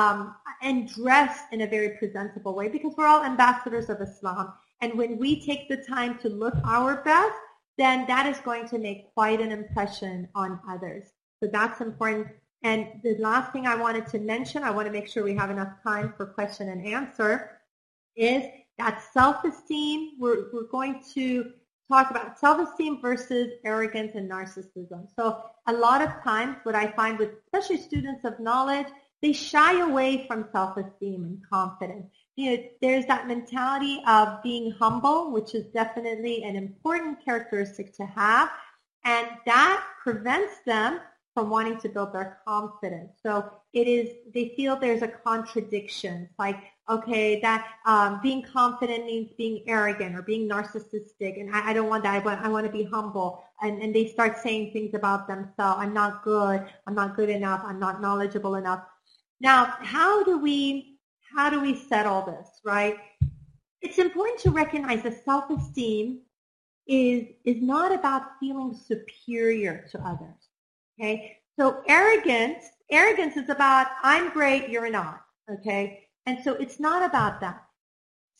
and dress in a very presentable way, because we're all ambassadors of Islam. And when we take the time to look our best, then that is going to make quite an impression on others. So that's important. And the last thing I wanted to mention, I want to make sure we have enough time for question and answer, is that self-esteem. We're going to talk about self-esteem versus arrogance and narcissism. So a lot of times what I find with especially students of knowledge, they shy away from self-esteem and confidence. There's that mentality of being humble, which is definitely an important characteristic to have, and that prevents them from wanting to build their confidence. So they feel there's a contradiction. It's like, okay, that being confident means being arrogant or being narcissistic, and I don't want that. I want to be humble. And they start saying things about themselves. I'm not good enough. I'm not knowledgeable enough. Now, how do we settle this, right? It's important to recognize that self-esteem is not about feeling superior to others. Okay, so arrogance is about I'm great, you're not. Okay, and so it's not about that.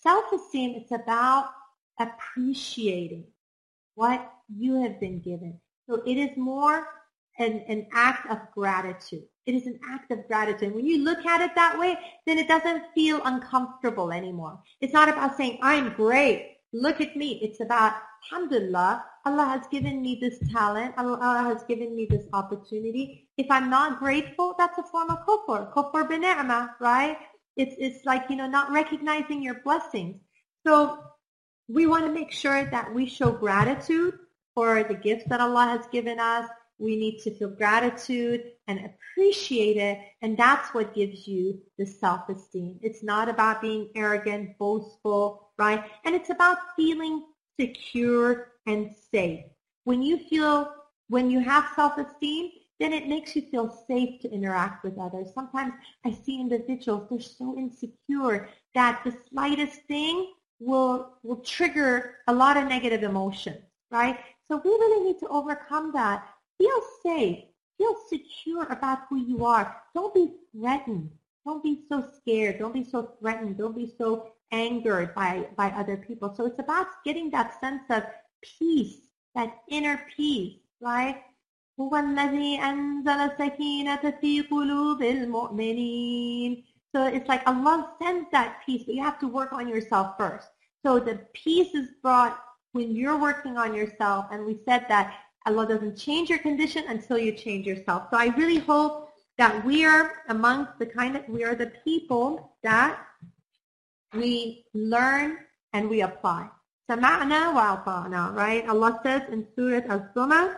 Self-esteem, it's about appreciating what you have been given. So it is more an act of gratitude. It is an act of gratitude. When you look at it that way, then it doesn't feel uncomfortable anymore. It's not about saying, I'm great, look at me. It's about, alhamdulillah, Allah has given me this talent. Allah has given me this opportunity. If I'm not grateful, that's a form of kufr. Kufr bi ni'mah, right? It's like, not recognizing your blessings. So we want to make sure that we show gratitude for the gifts that Allah has given us. We need to feel gratitude and appreciate it, and that's what gives you the self-esteem. It's not about being arrogant, boastful, right? And it's about feeling secure and safe. When you have self-esteem, then it makes you feel safe to interact with others. Sometimes I see individuals, they're so insecure that the slightest thing will trigger a lot of negative emotions, right? So we really need to overcome that. Feel safe. Feel secure about who you are. Don't be threatened. Don't be so scared. Don't be so threatened. Don't be so angered by other people. So it's about getting that sense of peace, that inner peace, right? هو الذي أنزل السكينة في قلوب المؤمنين. So it's like Allah sends that peace, but you have to work on yourself first. So the peace is brought when you're working on yourself, and we said that Allah doesn't change your condition until you change yourself. So I really hope that we are amongst we are the people that we learn and we apply. سمعنا وأطعنا, right? Allah says in Surah Al-Zumar,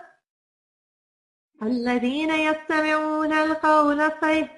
الذين يستمعون القول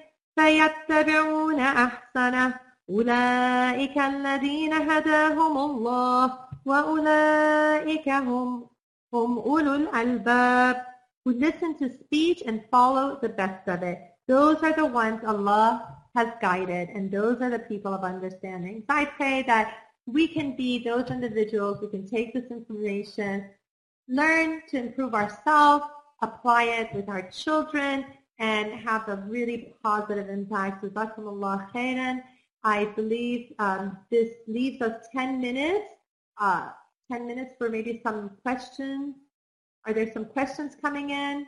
فيتبعون أحسنه أولئك الذين هداهم الله وأولئك هم أولو الألباب, who listen to speech and follow the best of it. Those are the ones Allah has guided, and those are the people of understanding. So I pray that we can be those individuals who can take this information, learn to improve ourselves, apply it with our children, and have a really positive impact. Jazakumullah khairan. I believe this leaves us 10 minutes. 10 minutes for maybe some questions. Are there some questions coming in?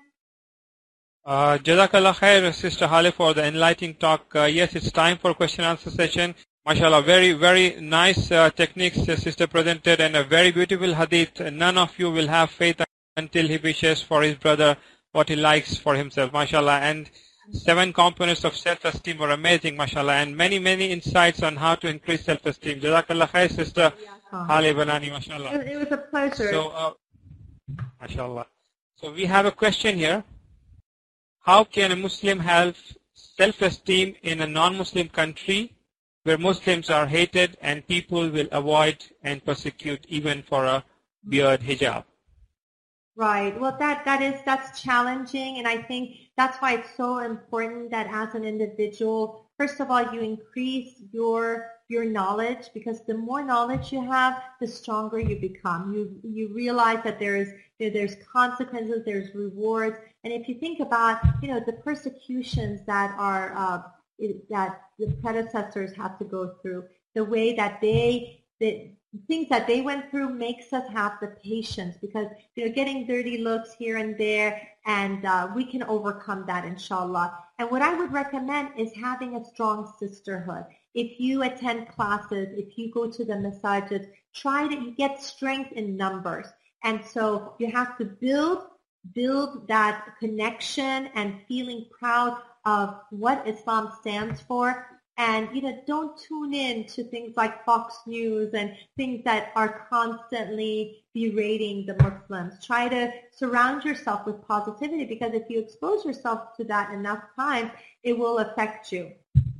Jazakallah khair, Sister Hale, for the enlightening talk. Yes, it's time for question and answer session. MashaAllah, very, very nice techniques Sister presented, and a very beautiful hadith. None of you will have faith until he wishes for his brother what he likes for himself. MashaAllah. And 7 components of self-esteem were amazing, MashaAllah, and many, many insights on how to increase self-esteem. Jazakallah khair, Sister Hale Banani, MashaAllah. It was a pleasure. So, MashaAllah. So we have a question here. How can a Muslim have self-esteem in a non-Muslim country where Muslims are hated and people will avoid and persecute even for a beard hijab? Right. Well, that's challenging, and I think that's why it's so important that as an individual, first of all, you increase your knowledge, because the more knowledge you have, the stronger you become. You realize that there's consequences, there's rewards, and if you think about the persecutions that are that the predecessors had to go through, the way that the things that they went through makes us have the patience, because getting dirty looks here and there, and we can overcome that, inshallah. And what I would recommend is having a strong sisterhood. If you attend classes, if you go to the masajid, try to get strength in numbers. And so you have to build that connection and feeling proud of what Islam stands for. And, don't tune in to things like Fox News and things that are constantly berating the Muslims. Try to surround yourself with positivity, because if you expose yourself to that enough times, it will affect you.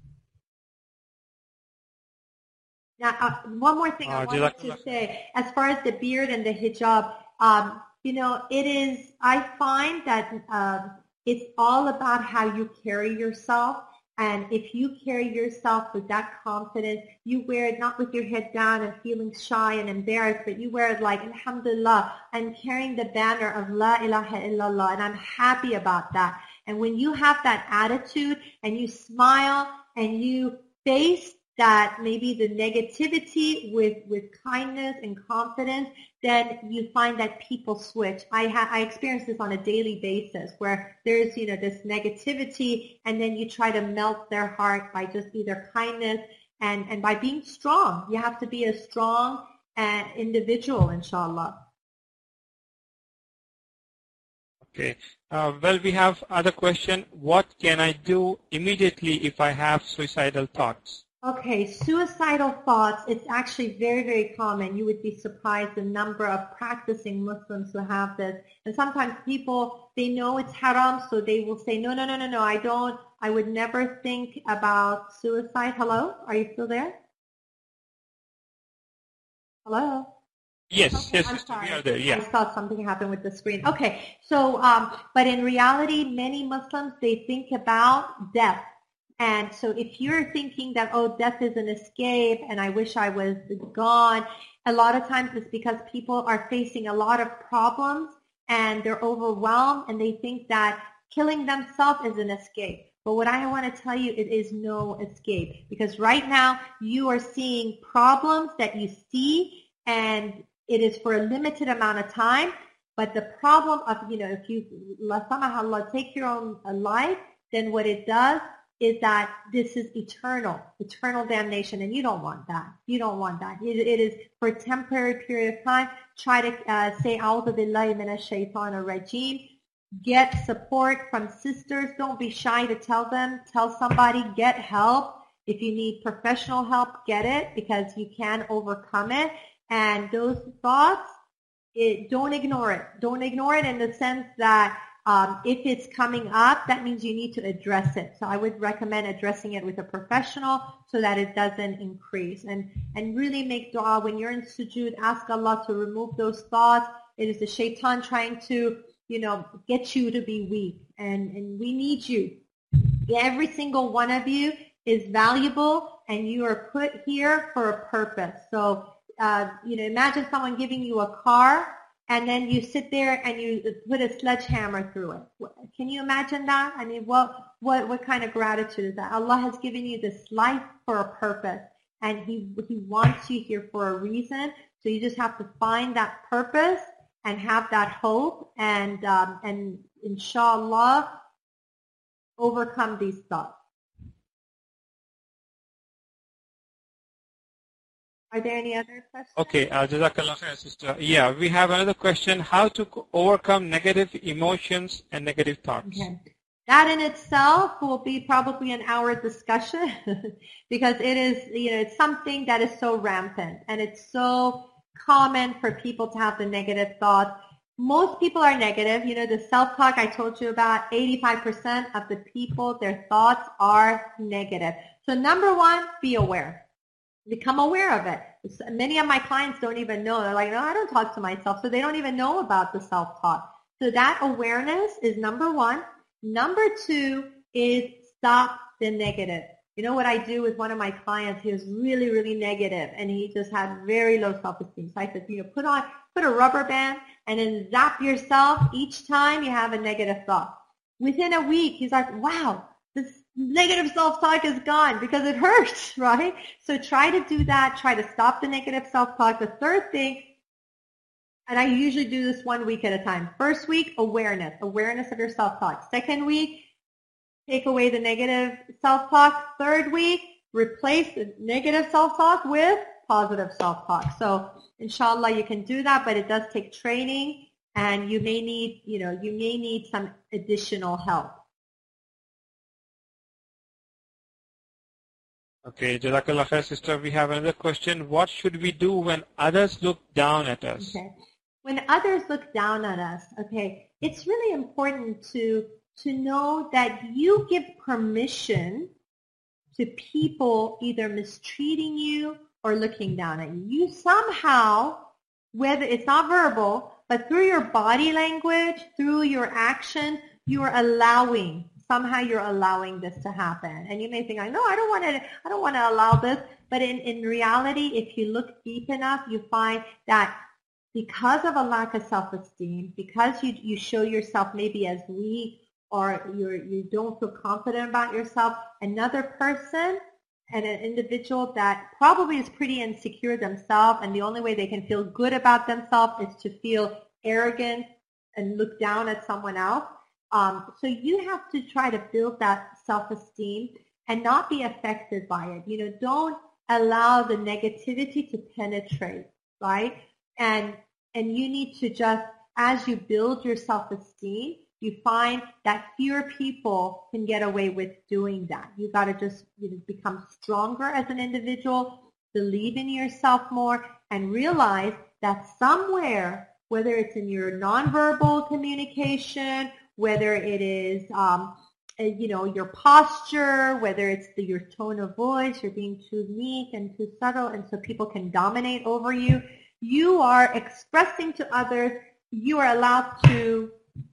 Now, one more thing I wanted to say, as far as the beard and the hijab, I find that it's all about how you carry yourself. And if you carry yourself with that confidence, you wear it not with your head down and feeling shy and embarrassed, but you wear it like, alhamdulillah, I'm carrying the banner of La ilaha illallah, and I'm happy about that. And when you have that attitude and you smile and you face that maybe the negativity with kindness and confidence, then you find that people switch. I experience this on a daily basis where there's, this negativity, and then you try to melt their heart by just either kindness and by being strong. You have to be a strong individual, inshallah. Okay. Well, we have other question. What can I do immediately if I have suicidal thoughts? Okay, suicidal thoughts, it's actually very, very common. You would be surprised the number of practicing Muslims who have this. And sometimes people, they know it's haram, so they will say, no, I would never think about suicide. Hello? Are you still there? Hello? Yes, okay, yes, I'm sister, sorry. we are there. Yeah. I thought something happened with the screen. Okay, so, but in reality, many Muslims, they think about death. And so if you're thinking that, oh, death is an escape and I wish I was gone, a lot of times it's because people are facing a lot of problems and they're overwhelmed and they think that killing themselves is an escape. But what I want to tell you, it is no escape, because right now you are seeing problems that you see, and it is for a limited amount of time. But the problem of, if you, la samahallah, take your own life, then what it does is that this is eternal damnation, and you don't want that. You don't want that. It is for a temporary period of time. Try to say, A'udhu billahi minash shaitanir rajeem. Get support from sisters. Don't be shy to tell them. Tell somebody. Get help. If you need professional help, get it, because you can overcome it. And those thoughts, don't ignore it. Don't ignore it in the sense that if it's coming up, that means you need to address it. So I would recommend addressing it with a professional so that it doesn't increase. And really make dua. When you're in sujood, ask Allah to remove those thoughts. It is the shaitan trying to, get you to be weak. And we need you. Every single one of you is valuable, and you are put here for a purpose. So, imagine someone giving you a car, and then you sit there and you put a sledgehammer through it. Can you imagine that? I mean, what kind of gratitude is that? Allah has given you this life for a purpose, and He wants you here for a reason. So you just have to find that purpose and have that hope, and inshallah overcome these thoughts. Are there any other questions? Okay, Jazakallah khair, sister. Yeah, we have another question. How to overcome negative emotions and negative thoughts? Okay. That in itself will be probably an hour discussion because it is, it's something that is so rampant, and it's so common for people to have the negative thoughts. Most people are negative. The self-talk I told you about, 85% of the people, their thoughts are negative. So number one, be aware. Become aware of it. Many of my clients don't even know. They're like, no, I don't talk to myself. So they don't even know about the self-talk. So that awareness is number one. Number two is stop the negative. You know what I do with one of my clients? He was really, really negative, and he just had very low self-esteem. So I said, put a rubber band and then zap yourself each time you have a negative thought. Within a week, he's like, wow, this negative self-talk is gone because it hurts, right? So try to do that. Try to stop the negative self-talk. The third thing, and I usually do this 1 week at a time. First week, awareness of your self-talk. Second week, take away the negative self-talk. Third week, replace the negative self-talk with positive self-talk. So inshallah you can do that, but it does take training, and you may need some additional help. Okay, Jazakallah khair, sister. We have another question. What should we do when others look down at us? Okay. When others look down at us, okay, it's really important to know that you give permission to people either mistreating you or looking down at you. You somehow, whether it's not verbal, but through your body language, through your action, you're allowing this to happen. And you may think, no, I don't want to allow this. But in reality, if you look deep enough, you find that because of a lack of self-esteem, because you show yourself maybe as weak, or you don't feel confident about yourself, another person an individual that probably is pretty insecure themselves, and the only way they can feel good about themselves is to feel arrogant and look down at someone else. So you have to try to build that self-esteem and not be affected by it. Don't allow the negativity to penetrate, right? And you need to just, as you build your self-esteem, you find that fewer people can get away with doing that. You got to just become stronger as an individual, believe in yourself more, and realize that somewhere, whether it's in your nonverbal communication, whether it is your posture, whether it's your tone of voice, you're being too meek and too subtle, and so people can dominate over you. You are expressing to others, you are allowed to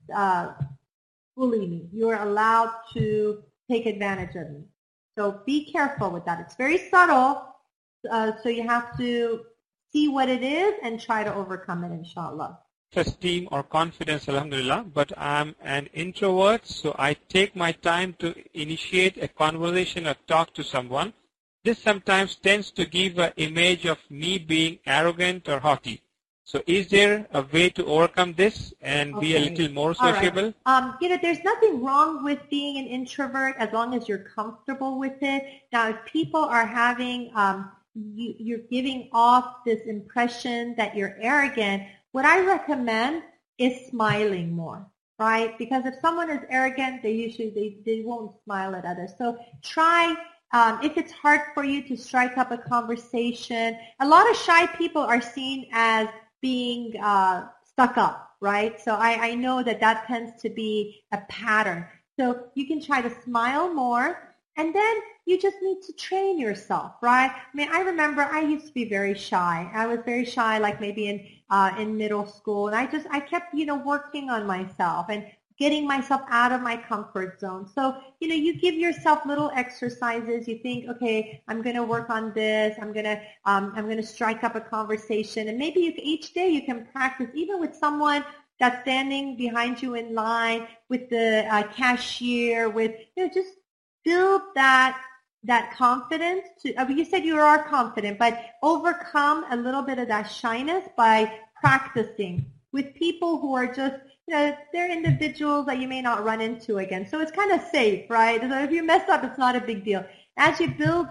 bully me. You are allowed to take advantage of me. So be careful with that. It's very subtle, so you have to see what it is and try to overcome it, inshallah. Esteem or confidence, alhamdulillah, but I'm an introvert, so I take my time to initiate a conversation or talk to someone. This sometimes tends to give an image of me being arrogant or haughty. So is there a way to overcome this and be a little more sociable? Right. There's nothing wrong with being an introvert as long as you're comfortable with it. Now, if people are having, you're giving off this impression that you're arrogant, what I recommend is smiling more, right? Because if someone is arrogant, they won't smile at others. So try, if it's hard for you to strike up a conversation, a lot of shy people are seen as being stuck up, right? So I know that tends to be a pattern. So you can try to smile more, and then you just need to train yourself, right? I mean, I remember I used to be very shy. I was very shy, like maybe in middle school, and I kept working on myself and getting myself out of my comfort zone. So, you give yourself little exercises. You think, okay, I'm going to work on this. I'm going to strike up a conversation. And maybe each day you can practice, even with someone that's standing behind you in line, with the cashier, with, just build that confidence. You said you are confident, but overcome a little bit of that shyness by practicing with people who are just, they're individuals that you may not run into again. So it's kind of safe, right? So if you mess up, it's not a big deal. As you build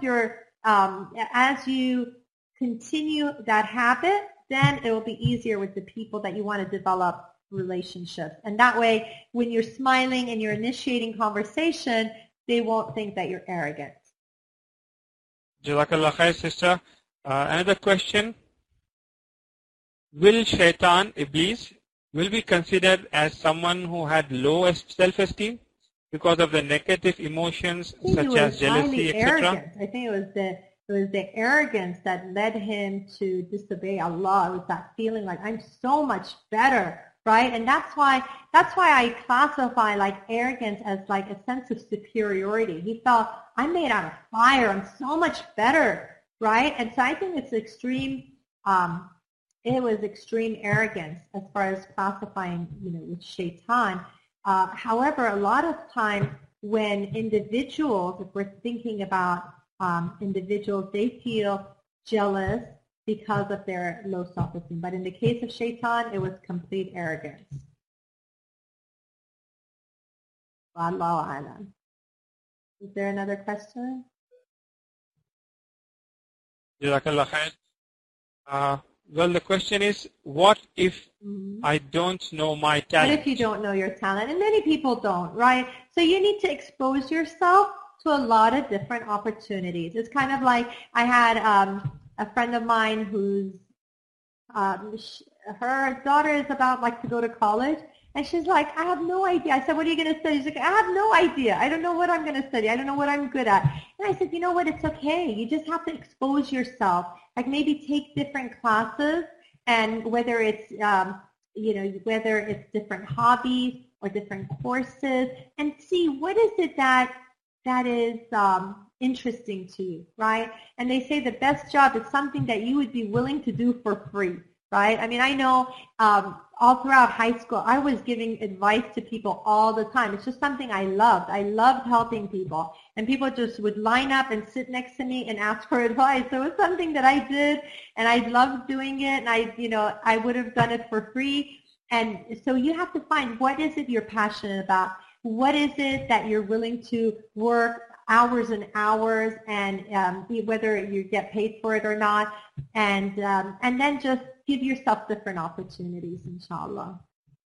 as you continue that habit, then it will be easier with the people that you want to develop relationships. And that way, when you're smiling and you're initiating conversation, they won't think that you're arrogant. Jazakallah khair, sister. Another question. Will shaitan, Iblis, will be considered as someone who had low self-esteem because of the negative emotions such as jealousy, etc.? I think it was the arrogance that led him to disobey Allah. It was that feeling like I'm so much better, right? And that's why I classify like arrogance as like a sense of superiority. He felt I'm made out of fire. I'm so much better, right? And so I think it's extreme. It was extreme arrogance as far as classifying, with shaitan. However, a lot of time when individuals, if we're thinking about individuals, they feel jealous because of their low self-esteem. But in the case of shaitan, it was complete arrogance. Wallahu a'lam. Is there another question? Jazakallah khair. Well, the question is, what if I don't know my talent? What if you don't know your talent? And many people don't, right? So you need to expose yourself to a lot of different opportunities. It's kind of like I had a friend of mine who's, her daughter is about to go to college. And she's like, I have no idea. I said, what are you going to study? She's like, I have no idea. I don't know what I'm going to study. I don't know what I'm good at. And I said, you know what? It's okay. You just have to expose yourself. Like maybe take different classes, and whether it's, whether it's different hobbies or different courses, and see what is it that is interesting to you, right? And they say the best job is something that you would be willing to do for free. right? I mean, I know all throughout high school, I was giving advice to people all the time. It's just something I loved. I loved helping people. And people just would line up and sit next to me and ask for advice. So it was something that I did, and I loved doing it, and I would have done it for free. And so you have to find, what is it you're passionate about? What is it that you're willing to work hours and hours, and whether you get paid for it or not, and then just give yourself different opportunities, inshallah.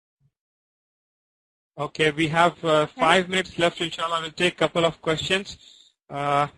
Okay, we have 5 minutes left, inshallah. We'll take a couple of questions. The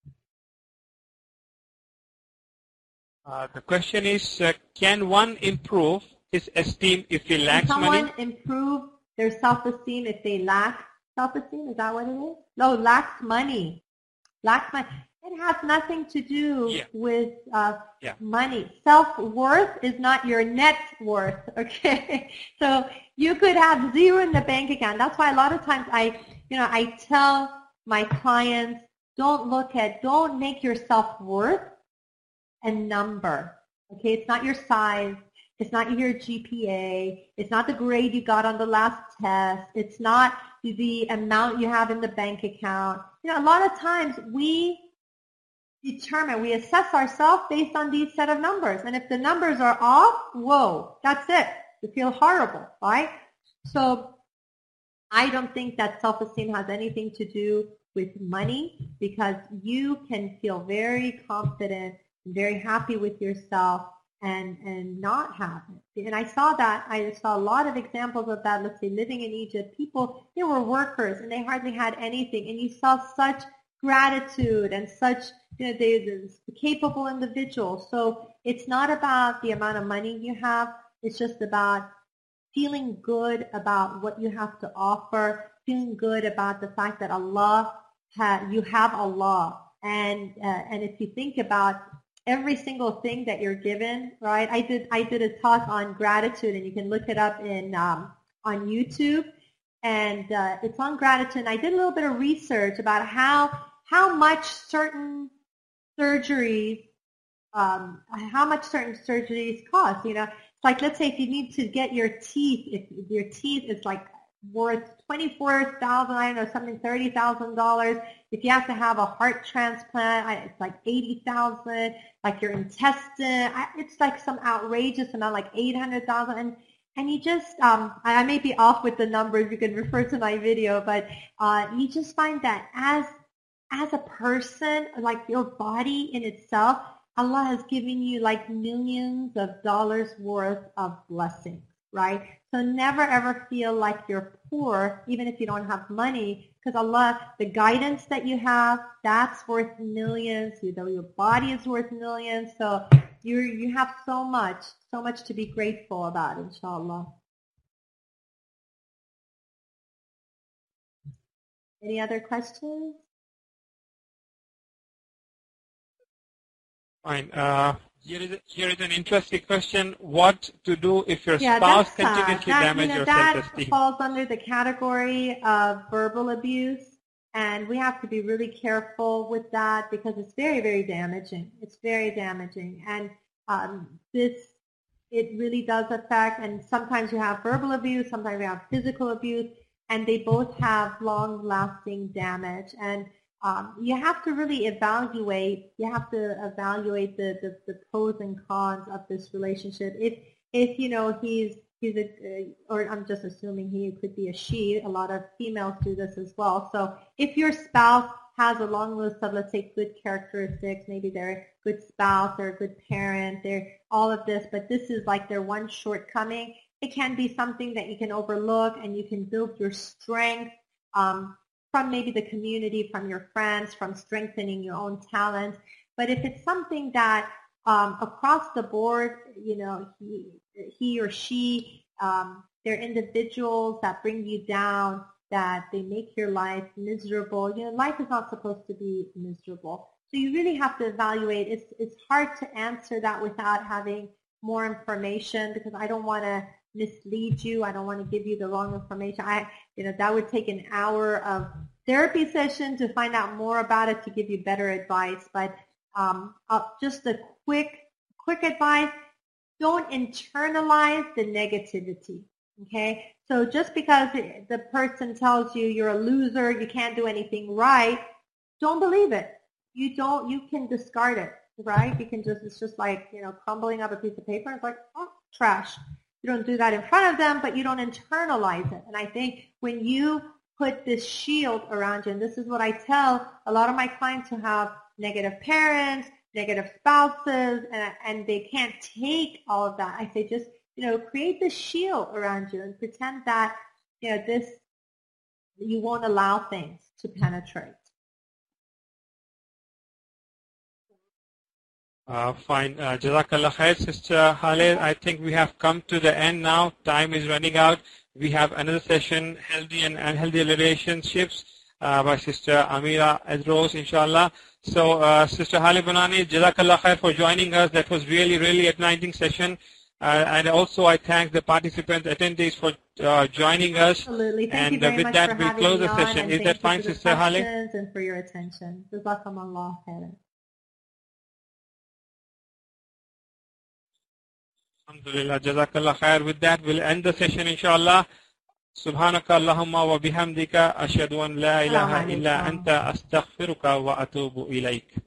question is, can one improve his esteem if he lacks money? Can someone improve their self-esteem if they lack self-esteem? Is that what it is? No, lacks money. Lacks money. It has nothing to do with money. Self-worth is not your net worth, okay? So you could have zero in the bank account. That's why a lot of times I tell my clients, don't make your self-worth a number, okay? It's not your size. It's not your GPA. It's not the grade you got on the last test. It's not the amount you have in the bank account. A lot of times we assess ourselves based on these set of numbers. And if the numbers are off, whoa, that's it. You feel horrible, right? So I don't think that self-esteem has anything to do with money, because you can feel very confident and very happy with yourself and not have it. And I saw a lot of examples of that, let's say living in Egypt. People, they were workers and they hardly had anything. And you saw such gratitude and such, they're capable individuals. So it's not about the amount of money you have. It's just about feeling good about what you have to offer, feeling good about the fact that you have Allah. And if you think about every single thing that you're given, right? I did a talk on gratitude, and you can look it up on YouTube, and it's on gratitude. And I did a little bit of research about how much certain surgeries cost. It's like, let's say if you need to get your teeth, if your teeth is like worth $24,000, I don't know, something $30,000. If you have to have a heart transplant, it's like $80,000. Like your intestine, it's like some outrageous amount, like $800,000. And you just, I may be off with the numbers. You can refer to my video, but you just find that as a person, like your body in itself, Allah has given you like millions of dollars worth of blessings, right? So never ever feel like you're poor, even if you don't have money, because Allah, the guidance that you have, that's worth millions. Your body is worth millions. So you have so much to be grateful about, inshallah. Any other questions? Fine. Here is an interesting question. What to do if your spouse continuously damages your self-esteem? That falls under the category of verbal abuse, and we have to be really careful with that because it's very, very damaging. It's very damaging, and it really does affect. And sometimes you have verbal abuse, sometimes you have physical abuse, and they both have long-lasting damage. And you have to really evaluate. You have to evaluate the pros and cons of this relationship. If he's or I'm just assuming he could be a she. A lot of females do this as well. So if your spouse has a long list of, let's say, good characteristics, maybe they're a good spouse, they're a good parent, they're all of this, but this is like their one shortcoming. It can be something that you can overlook, and you can build your strength from maybe the community, from your friends, from strengthening your own talents. But if it's something that across the board, he or she, they're individuals that bring you down, that they make your life miserable. Life is not supposed to be miserable. So you really have to evaluate. It's hard to answer that without having more information, because I don't want to mislead you. I don't want to give you the wrong information. That would take an hour of therapy session to find out more about it, to give you better advice. But just a quick advice: don't internalize the negativity. Okay? So just because the person tells you you're a loser, you can't do anything right, don't believe it. You can discard it, right? It's just like, crumbling up a piece of paper. It's like, oh, trash. You don't do that in front of them, but you don't internalize it. And I think when you put this shield around you, and this is what I tell a lot of my clients who have negative parents, negative spouses, and they can't take all of that. I say just, create this shield around you and pretend that, you won't allow things to penetrate. Fine. Jazakallah khair, Sister Hale. I think we have come to the end now. Time is running out. We have another session, Healthy and Unhealthy Relationships, by Sister Amira Edros, inshallah. So, Sister Hale Banani, Jazakallah khair for joining us. That was really, really enlightening session. And also I thank the participants, attendees for joining us. Absolutely. Thank you very with much that, for we'll having close me the on, session. and Is that fine, thank you for the Sister Hale? questions and for your attention. Jazakumullah khairan. Alhamdulillah, Jazakallah khair. With that, we'll end the session, inshallah. Subhanaka Allahumma wa bihamdika ashhadu an la ilaha illa anta astaghfiruka wa atubu ilayk.